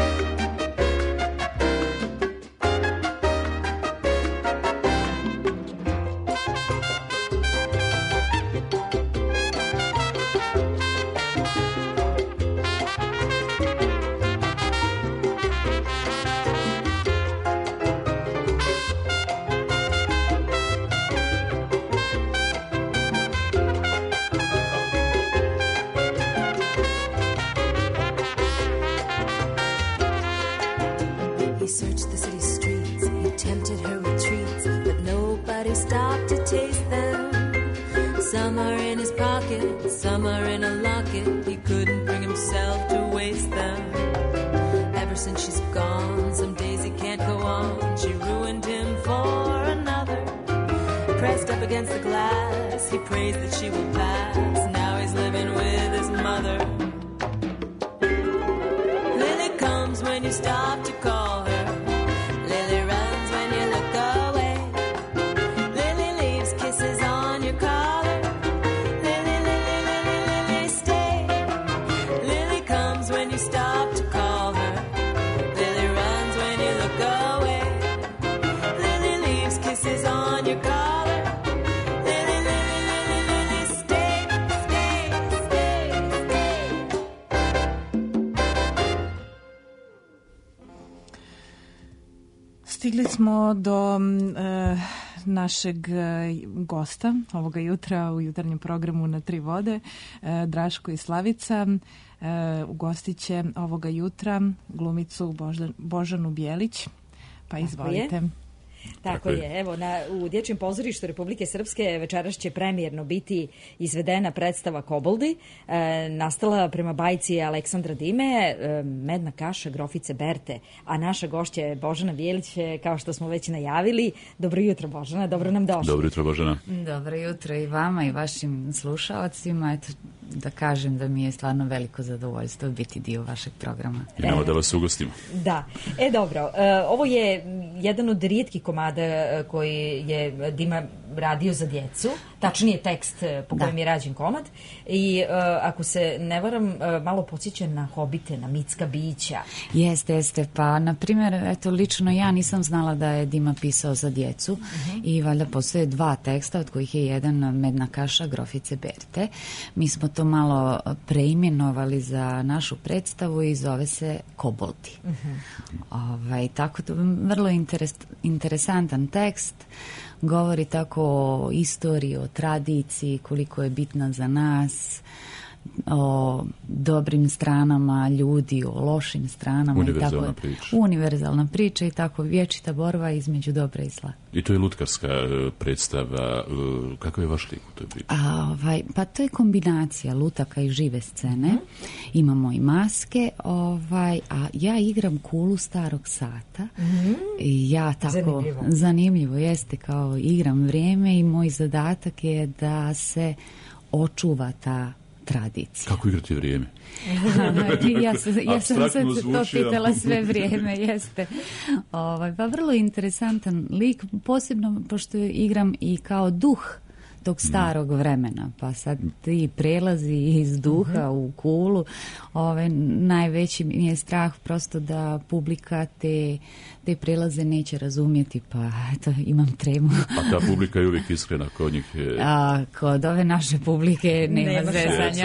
He searched the city streets, he tempted her with treats, but nobody stopped to taste them. Some are in his pocket, some are in a locket. He couldn't bring himself to waste them. Ever since she's gone, some days he can't go on. She ruined him for another. Pressed up against the glass, he prays that she will pass. Now he's living with his mother. Lily comes when you stop to call her. Lily runs when you look away. Lily leaves kisses on your collar. Lily, Lily, Lily, Lily, stay. Lily comes when you stop to call her. Lily runs when you look away. Lily leaves kisses on your collar. Lily, Lily, Lily, Lily, stay, stay, stay, stay. Stigli smo do e, našeg gosta ovoga jutra u jutarnjem programu na Tri vode, e, Draško i Slavica. E, ugostit će ovoga jutra glumicu Božan, Božanu Bjelić. Pa izvolite. Tako, Tako je. je. Evo, na, u Dječjem pozorištu Republike Srpske večeras će premijerno biti izvedena predstava Koboldi, e, nastala prema bajci Aleksandra Dime, e, Medna kaša grofice Berte, a naša gošća je Božana Bjelić, kao što smo već najavili. Dobro jutro, Božana, dobro nam došla. Dobro jutro, Božana. Dobro jutro i vama i vašim slušalcima. Eto, da kažem da mi je stvarno veliko zadovoljstvo biti dio vašeg programa. I nama da vas ugostimo. Da. E, dobro, e, ovo je jedan od rijetkih komada koji je Dima radio za djecu tačnije tekst po kojem je rađen komad. I uh, ako se ne varam, uh, malo podsjeća na hobite, na mitska bića. Jeste, jeste. Pa, na primjer, eto, lično ja nisam znala da je Dima pisao za djecu uh-huh. i valjda postoje dva teksta, od kojih je jedan Medna kaša Grofice Berte. Mi smo to malo preimenovali za našu predstavu i zove se Koboldi. Uh-huh. Ovaj, tako to vrlo interes, interesantan tekst. Govori tako o istoriji, o tradiciji, koliko je bitna za nas, o dobrim stranama ljudi, o lošim stranama. Univerzalna i tako, priča. Univerzalna priča i tako vječita borba između dobra i zla. I to je lutkarska predstava. Kakav je vaš lik u toj priči? A, ovaj, pa to je kombinacija lutaka i žive scene. Mm. Imamo i maske, ovaj, a ja igram kulu starog sata. Mm. I ja tako, zanimljivo. zanimljivo jeste, kao igram vrijeme i moj zadatak je da se očuva ta tradicija. Kako igrati vrijeme? ja sam, ja sam sad to pitala sve vrijeme, jeste. Ovaj, pa vrlo interesantan lik, posebno pošto igram i kao duh tog starog vremena, pa sad ti prelazi iz duha uh-huh. u kulu. Ove, najveći mi je strah prosto da publika te, te prelaze neće razumjeti, pa eto, imam tremu. A ta publika je uvijek iskrena kod njih? Je... A kod ove naše publike nema, nema zezanja.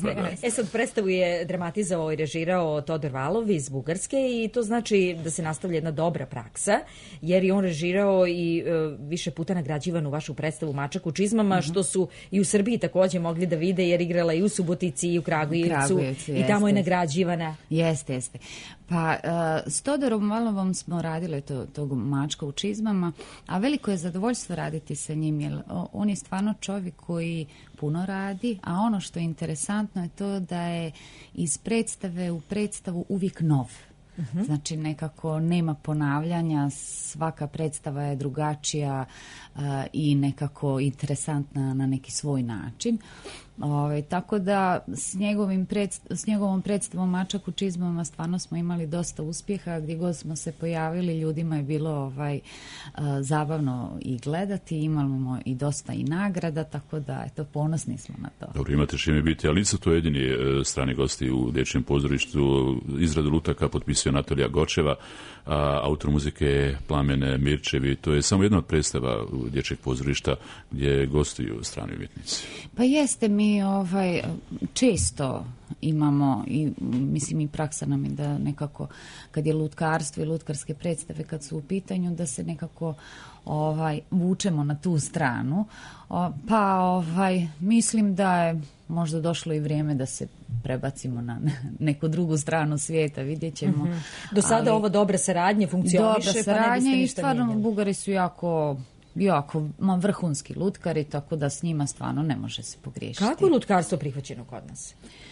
E sad, predstavu je dramatizovao i režirao Todor Valov iz Bugarske i to znači da se nastavlja jedna dobra praksa, jer je on režirao i uh, više puta nagrađivan u vašu predstavu Mačak u čizmama, mm-hmm. što su i u Srbiji također mogli da vide, jer igrala i u Subotici i u Kragujevcu i tamo je nagrađivana. Jeste, jeste. Pa uh, s Todorom Valovom smo radili to, tog Mačka u čizmama, a veliko je zadovoljstvo raditi sa njim, jer on je stvarno čovjek koji puno radi, a ono što je interesantno je to da je iz predstave u predstavu uvijek nov. Uh-huh. Znači nekako nema ponavljanja, svaka predstava je drugačija uh, i nekako interesantna na neki svoj način. Ove, tako da s, njegovim predst- s njegovom predstavom Mačak u čizmama stvarno smo imali dosta uspjeha, gdje god smo se pojavili ljudima je bilo ovaj, uh, zabavno i gledati, imamo i dosta i nagrada, tako da eto, ponosni smo na to. Dobro, imate čime biti, ali nisu to jedini uh, strani gosti u dječjem pozorištu. Izradu lutaka potpisuje Natalija Gočeva, a autor muzike je Plamen Mirčevi. To je samo jedna od predstava dječjeg pozorišta gdje gostuju strani umjetnici. Pa jeste, mi ovaj, često imamo i mislim i praksa nam je da nekako kad je lutkarstvo i lutkarske predstave kad su u pitanju da se nekako ovaj, vučemo na tu stranu. O, pa ovaj, mislim da je možda došlo i vrijeme da se prebacimo na neku drugu stranu svijeta, vidjet ćemo. Mm-hmm. Do sada ali, ovo dobra saradnja funkcioniše, dobra saradnja, pa ne biste ništa mijenjali. I stvarno Bugari su jako jako ma, vrhunski lutkari, tako da s njima stvarno ne može se pogriješiti. Kako je lutkarstvo prihvaćeno kod nas?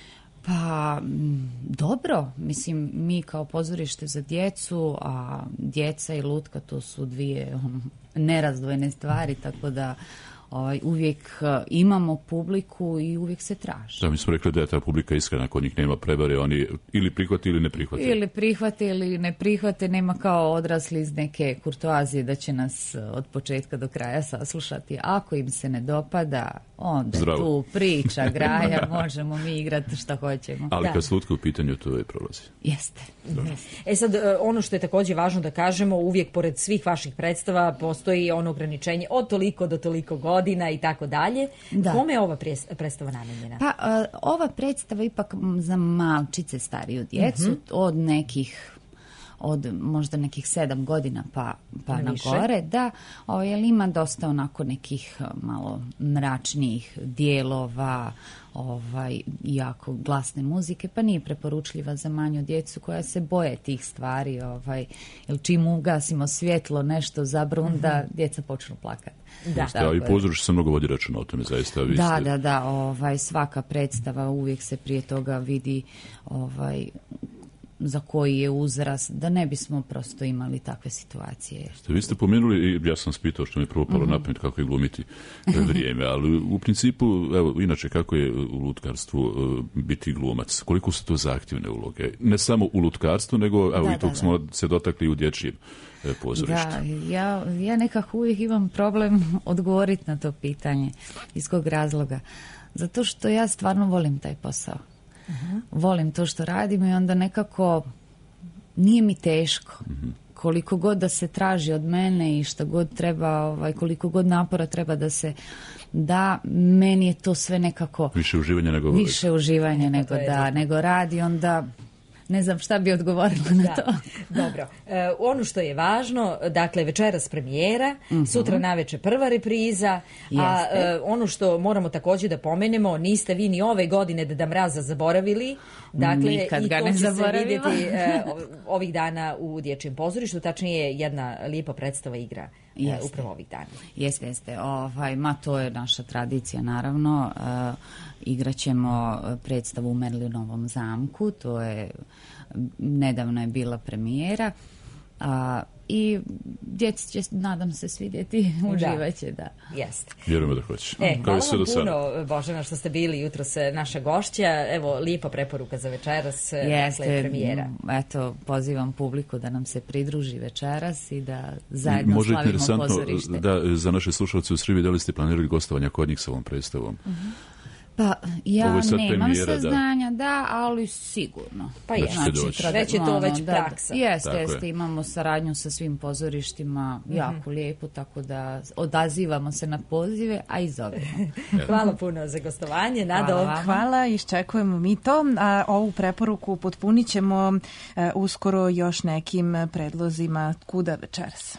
Pa, m, dobro. Mislim, mi kao pozorište za djecu, a djeca i lutka to su dvije um, nerazdvojene stvari, tako da ovaj, uvijek uh, imamo publiku i uvijek se traži. Da, mi smo rekli da je ta publika iskrena, kod njih nema prevare, oni ili prihvate ili ne prihvate. Ili prihvate ili ne prihvate, nema kao odrasli iz neke kurtoazije da će nas od početka do kraja saslušati. Ako im se ne dopada, onda Zdravo. Tu priča, graja, možemo mi igrati šta hoćemo. Ali da. Kad slutka u pitanju, to je prolazi. Jeste. E sad, ono što je također važno da kažemo, uvijek pored svih vaših predstava postoji ono ograničenje od toliko do toliko godina i tako dalje. Kome je ova predstava namijenjena? Pa, uh, ova predstava ipak za malčice stariju djecu, mm-hmm. od nekih od možda nekih sedam godina pa, pa na gore, da, o, jer ima dosta onako nekih malo mračnijih dijelova, ovaj, jako glasne muzike, pa nije preporučljiva za manju djecu koja se boje tih stvari, ovaj, jer čim ugasimo svjetlo, nešto zabrunda, mm-hmm. djeca počnu plakati. Da, da, i pozorište se mnogo vodi računa o tome, zaista. Vi da, ste... da, da, ovaj, svaka predstava uvijek se prije toga vidi ovaj, za koji je uzrast, da ne bismo prosto imali takve situacije. Vi ste pomenuli, i ja sam spitao što mi je prvo palo mm-hmm. na pamet kako je glumiti vrijeme, ali u principu, evo, inače kako je u lutkarstvu uh, biti glumac, koliko su to zahtjevne uloge? Ne samo u lutkarstvu, nego, evo, da, i tog da, smo da. se dotakli u dječjem pozorištu. Da, ja, ja nekako uvijek imam problem odgovoriti na to pitanje. Iz kog razloga? Zato što ja stvarno volim taj posao. Uh-huh. Volim to što radim i onda nekako nije mi teško. Uh-huh. Koliko god da se traži od mene i što god treba, ovaj, koliko god napora treba da se da, meni je to sve nekako više uživanja nego više uživanja nego da, nego radi, onda ne znam šta bi odgovorila na da. to. Dobro, e, ono što je važno, dakle večeras premijera, mm-hmm. sutra naveče prva repriza, Jeste. a e, ono što moramo također da pomenemo, niste vi ni ove godine Deda Mraza zaboravili, dakle Nikad i ga to ne će zaboravimo. se vidjeti e, ovih dana u dječjem pozorištu, tačnije jedna lijepa predstava igra e, upravo ovih dana. Jeste, jeste. Ovaj, ma to je naša tradicija, naravno. E, igraćemo predstavu u Merlinovom zamku, to je nedavno je bila premijera, a, i djeci će, nadam se, svidjeti, uživaće, da. Jeste. Vjerujemo da hoće. E, hvala vam puno, Božena, što ste bili jutros naša gošća. Evo, lijepa preporuka za večeras, Jeste, dakle, premijera. Eto, pozivam publiku da nam se pridruži večeras i da zajedno Može slavimo pozorište. Da, za naše slušalce u Srbiji, da li ste planirali gostovanja kod njih sa ovom predstavom? Uh-huh. Pa ja nemam premijera, saznanja, da. da, ali sigurno. Pa je, znači, već je to već praksa. Da, jeste, jeste, imamo saradnju sa svim pozorištima, mm-hmm. jako lijepo, tako da odazivamo se na pozive, a i zovemo. Hvala puno za gostovanje, Nada. Hvala, hvala, iščekujemo mi to. A ovu preporuku potpunit ćemo uh, uskoro još nekim predlozima kuda večeras.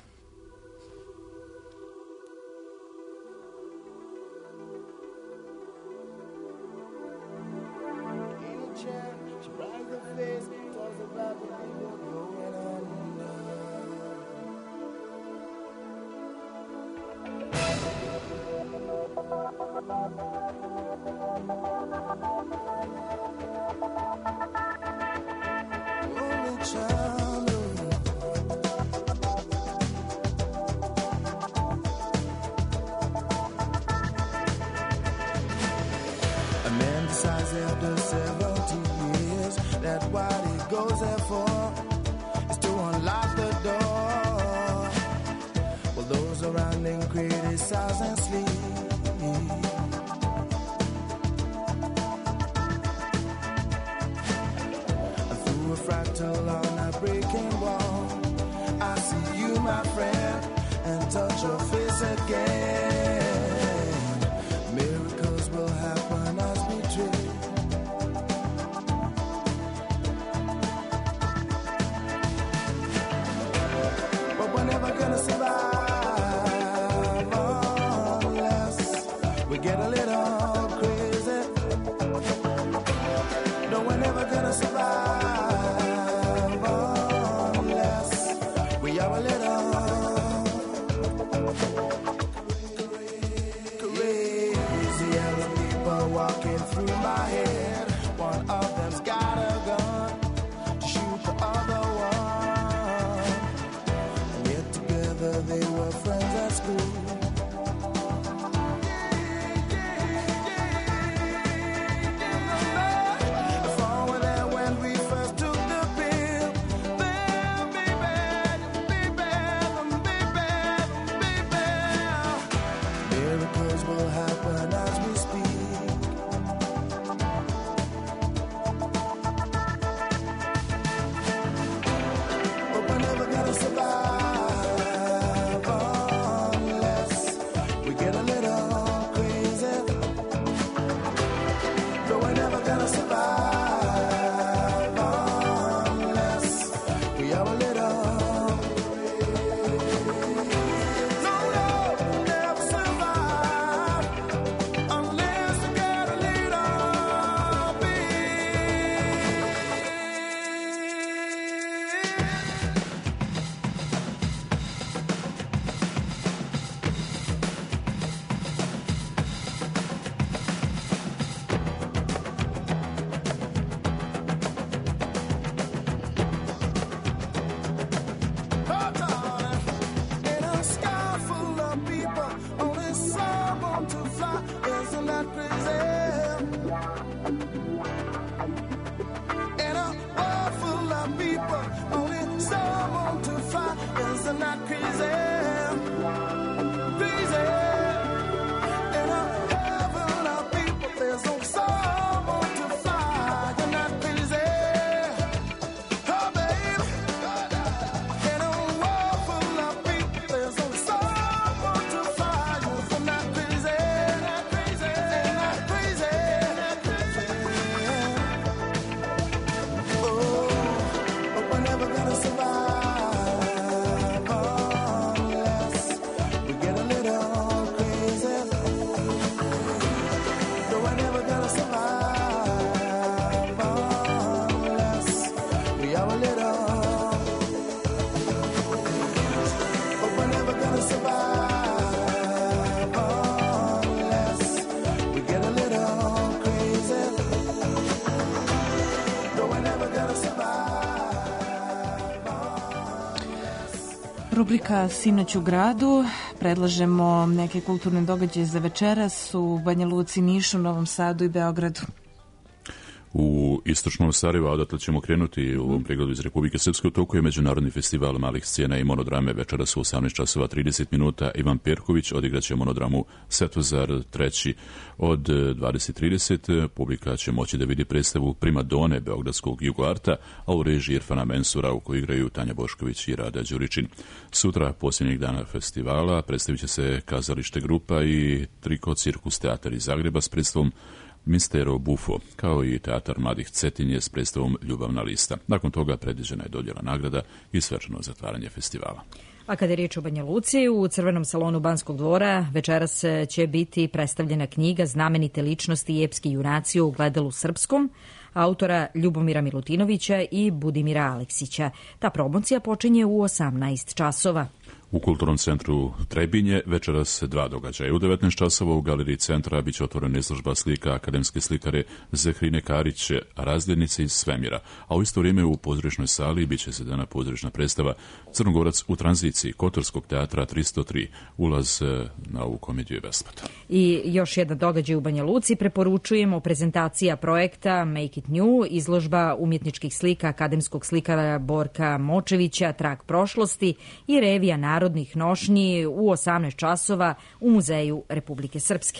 Rubrika Sinoć u gradu. Predlažemo neke kulturne događaje za večeras u Banja Luci, Nišu, Novom Sadu i Beogradu. U istočnom Sarajevu, odatle ćemo krenuti u ovom pregledu iz Republike Srpske. U toku je Međunarodni festival malih scena i monodrame. Večeras u osamnaest časova trideset minuta Ivan Perković odigraće monodramu Svetozar treći od dvadeset trideset. Publika će moći da vidi predstavu Primadone beogradskog Jugoarta, a u režiji Irfana Mensura u kojoj igraju Tanja Bošković i Rada Đuričin. Sutra, posljednjeg dana festivala, predstavit će se kazalište grupa i Triko cirkus teatar iz Zagreba s predstavom Mistero Bufo, kao i Teatar mladih Cetinje s predstavom Ljubavna lista. Nakon toga predviđena je dodjela nagrada i svečano zatvaranje festivala. A kada je riječ o Banja Luci, u Crvenom salonu Banskog dvora večeras će biti predstavljena knjiga Znamenite ličnosti i epski junaci u ogledalu srpskom, autora Ljubomira Milutinovića i Budimira Aleksića. Ta promocija počinje u osamnaest časova. U Kulturnom centru Trebinje večeras dva događaja. U devetnaest časova u galeriji centra biće otvorena izložba slika akademske slikare Zehrine Karić, Razglednice iz svemira, a u isto vrijeme u pozorišnoj sali biće sedana pozorišna predstava Crnogorac u tranziciji Kotorskog teatra tristo tri. Ulaz na ovu komediju je besplatan. I još jedan događaj u Banja Luci preporučujemo prezentacija projekta Make it New, izložba umjetničkih slika akademskog slikara Borka Močevića, Trag prošlosti i revija narodnih nošnji u osamnaest časova u Muzeju Republike Srpske.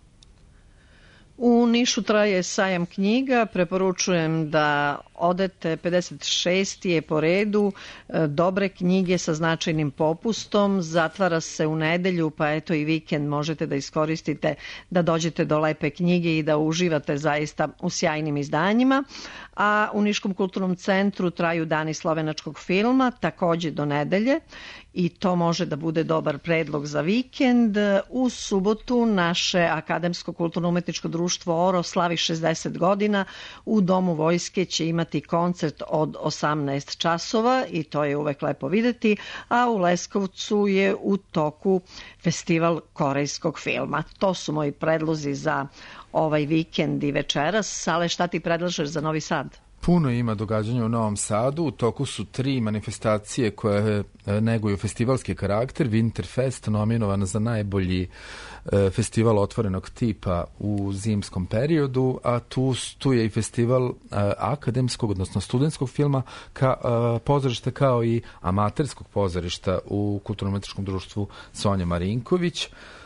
U Nišu traje sajam knjiga, preporučujem da odete, pedeset šest je po redu, dobre knjige sa značajnim popustom, zatvara se u nedelju, pa eto i vikend možete da iskoristite da dođete do lepe knjige i da uživate zaista u sjajnim izdanjima. A u Niškom kulturnom centru traju dani slovenačkog filma, takođe do nedelje, i to može da bude dobar predlog za vikend. U subotu naše Akademsko kulturno-umetničko društvo Oro slavi šezdeset godina. U Domu vojske će imati koncert od osamnaest časova i to je uvek lepo videti, a u Leskovcu je u toku festival korejskog filma. To su moji predlozi za ovaj vikend i večeras. Sale, šta ti predlažeš za Novi Sad? Puno ima događanja u Novom Sadu. U toku su tri manifestacije koje neguju festivalski karakter. Winterfest, nominovan za najbolji festival otvorenog tipa u zimskom periodu, a tu, tu je i festival akademskog, odnosno studentskog filma, ka, pozorišta kao i amaterskog pozorišta u Kulturno-umetničkom društvu Sonja Marinković.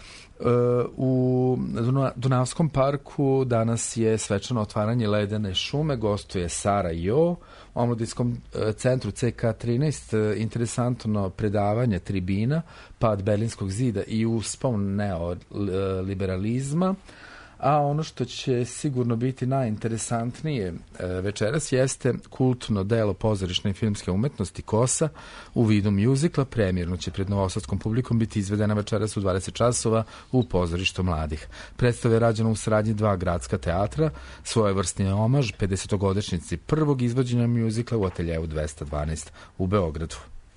U Dunavskom parku danas je svečano otvaranje Ledene šume, gostuje Sara Jo. U Omladinskom centru C K trinaest interesantno predavanje Tribina, pad Berlinskog zida i uspon neoliberalizma. A ono što će sigurno biti najinteresantnije večeras jeste kultno delo pozorišne i filmske umetnosti Kosa u vidu mjuzikla. Premijerno će pred novosadskom publikom biti izvedena večeras u dvadeset časova u pozorištu mladih. Predstava je rađena u saradnji dva gradska teatra, svojevrsni omaž pedesetogodišnjici prvog izvođenja mjuzikla u ateljevu dvesta dvanaest u Beogradu.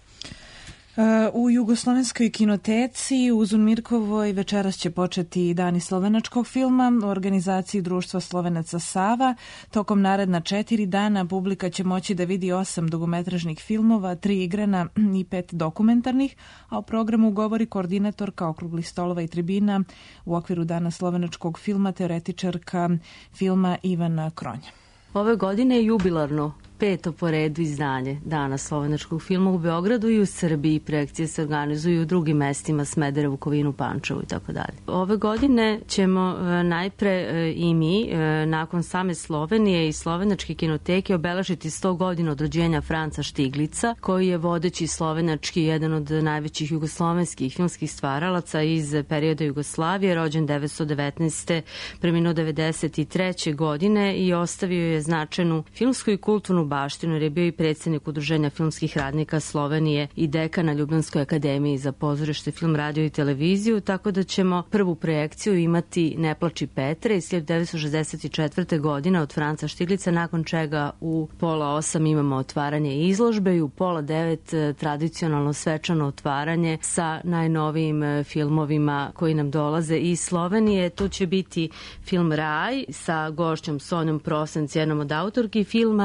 U Jugoslovenskoj kinoteci u Zunmirkovoj večeras će početi dani slovenačkog filma u organizaciji Društva Slovenaca Sava. Tokom naredna četiri dana publika će moći da vidi osam dugometražnih filmova, tri igrana i pet dokumentarnih, a u programu govori koordinatorka okruglih stolova i tribina u okviru dana slovenačkog filma, teoretičarka filma Ivana Kronja. Ove godine je jubilarno peto po redu izdanje Dana slovenačkog filma u Beogradu i u Srbiji. Projekcije se organizuju u drugim mestima, Smederevu, Kovinu, Pančevu i tako dalje. Ove godine ćemo najpre i mi, nakon same Slovenije i slovenačke kinoteke, obeležiti sto godina od rođenja Franca Štiglica, koji je vodeći slovenački, jedan od najvećih jugoslovenskih filmskih stvaralaca iz perioda Jugoslavije, rođen devetsto devetnaeste. preminuo devedeset treće. godine i ostavio je značajnu filmsku i kulturnu baštinu, jer je bio i predsjednik Udruženja filmskih radnika Slovenije i dekan na Ljubljanskoj akademiji za pozorište, film, radio i televiziju, tako da ćemo prvu projekciju imati Ne plači Petre iz hiljadu devetsto šezdeset četvrte. godine od Franca Štiglica, nakon čega u pola osam imamo otvaranje izložbe i u pola devet tradicionalno svečano otvaranje sa najnovijim filmovima koji nam dolaze iz Slovenije. Tu će biti film Raj sa gošćom Sonjom Prosenc, jednom od autorki filma, i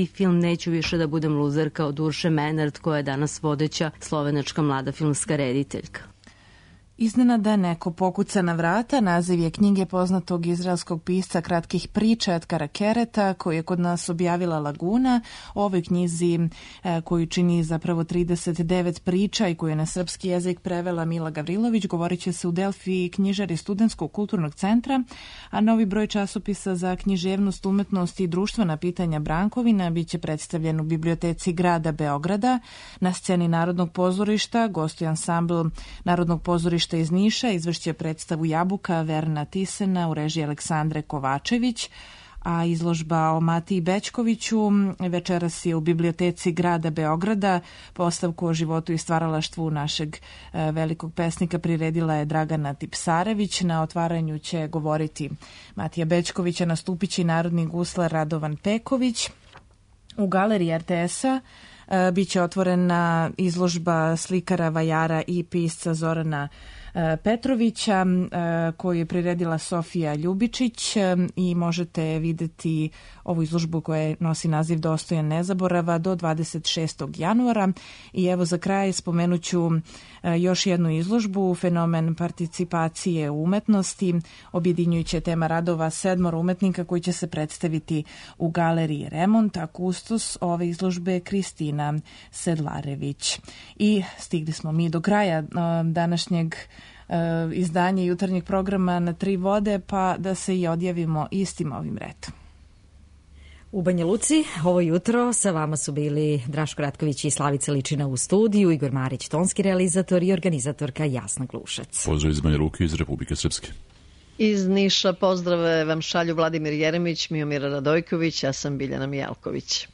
film Neću više da budem luzerka od Urše Menard, koja je danas vodeća slovenačka mlada filmska rediteljka. Iznenada neko pokuca na vrata, naziv je knjige poznatog izraelskog pisca kratkih priča Edgara Kereta, koji je kod nas objavila Laguna. O ovoj knjizi e, koju čini zapravo trideset devet priča i koju je na srpski jezik prevela Mila Gavrilović, govorit će se u Delfi knjižari Studentskog kulturnog centra, a novi broj časopisa za književnost, umetnost i društvena pitanja Brankovina biće predstavljen u biblioteci grada Beograda. Na sceni Narodnog pozorišta gostuje ansambl Narodnog pozorišta iz Niša, izvršće predstavu Jabuka Verna Tisena u režiji Aleksandre Kovačević, a izložba o Matiji Bećkoviću večeras je u biblioteci grada Beograda. Postavku o životu i stvaralaštvu našeg e, velikog pesnika priredila je Dragana Tipsarević. Na otvaranju će govoriti Matija Bećkovića, nastupit će i narodni guslar Radovan Peković. U galeriji er te es-a e, biće otvorena izložba slikara, vajara i pisca Zorana Petrovića, koju je priredila Sofija Ljubičić, i možete videti ovu izložbu koja nosi naziv Dostojan nezaborava do dvadeset šestog januara. I evo za kraj spomenuću još jednu izložbu, fenomen participacije u umetnosti, objedinjujuća tema radova sedmoro umetnika koji će se predstaviti u galeriji Remont, a kustos ove izložbe Kristina Sedlarević. I stigli smo mi do kraja današnjeg izdanje jutarnjeg programa Na tri vode, pa da se i odjavimo istim ovim redom. U Banja Luci ovo jutro sa vama su bili Draško Ratković i Slavica Ličina u studiju, Igor Marić, tonski realizator, i organizatorka Jasna Glušac. Pozdrav iz Banja Luke, iz Republike Srpske. Iz Niša pozdrave vam šalju Vladimir Jeremić, Miomira Radojković, ja sam Biljana Mijalković.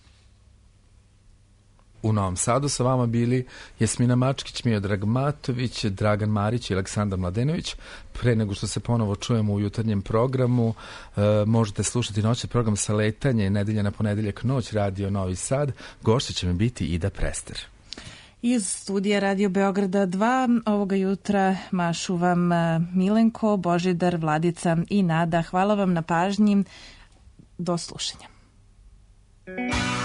U Novom Sadu sa vama bili Jasmina Mačkić, Miodrag Matović, Dragan Marić i Aleksandar Mladenović. Pre nego što se ponovo čujemo u jutarnjem programu, e, možete slušati noćni program sa letanje, nedelja na ponedeljak noć, Radio Novi Sad. Gošća će mi biti Ida Prester. Iz studija Radio Beograda dva ovoga jutra mašu vam Milenko, Božidar, Vladica i Nada. Hvala vam na pažnji. Do slušanja.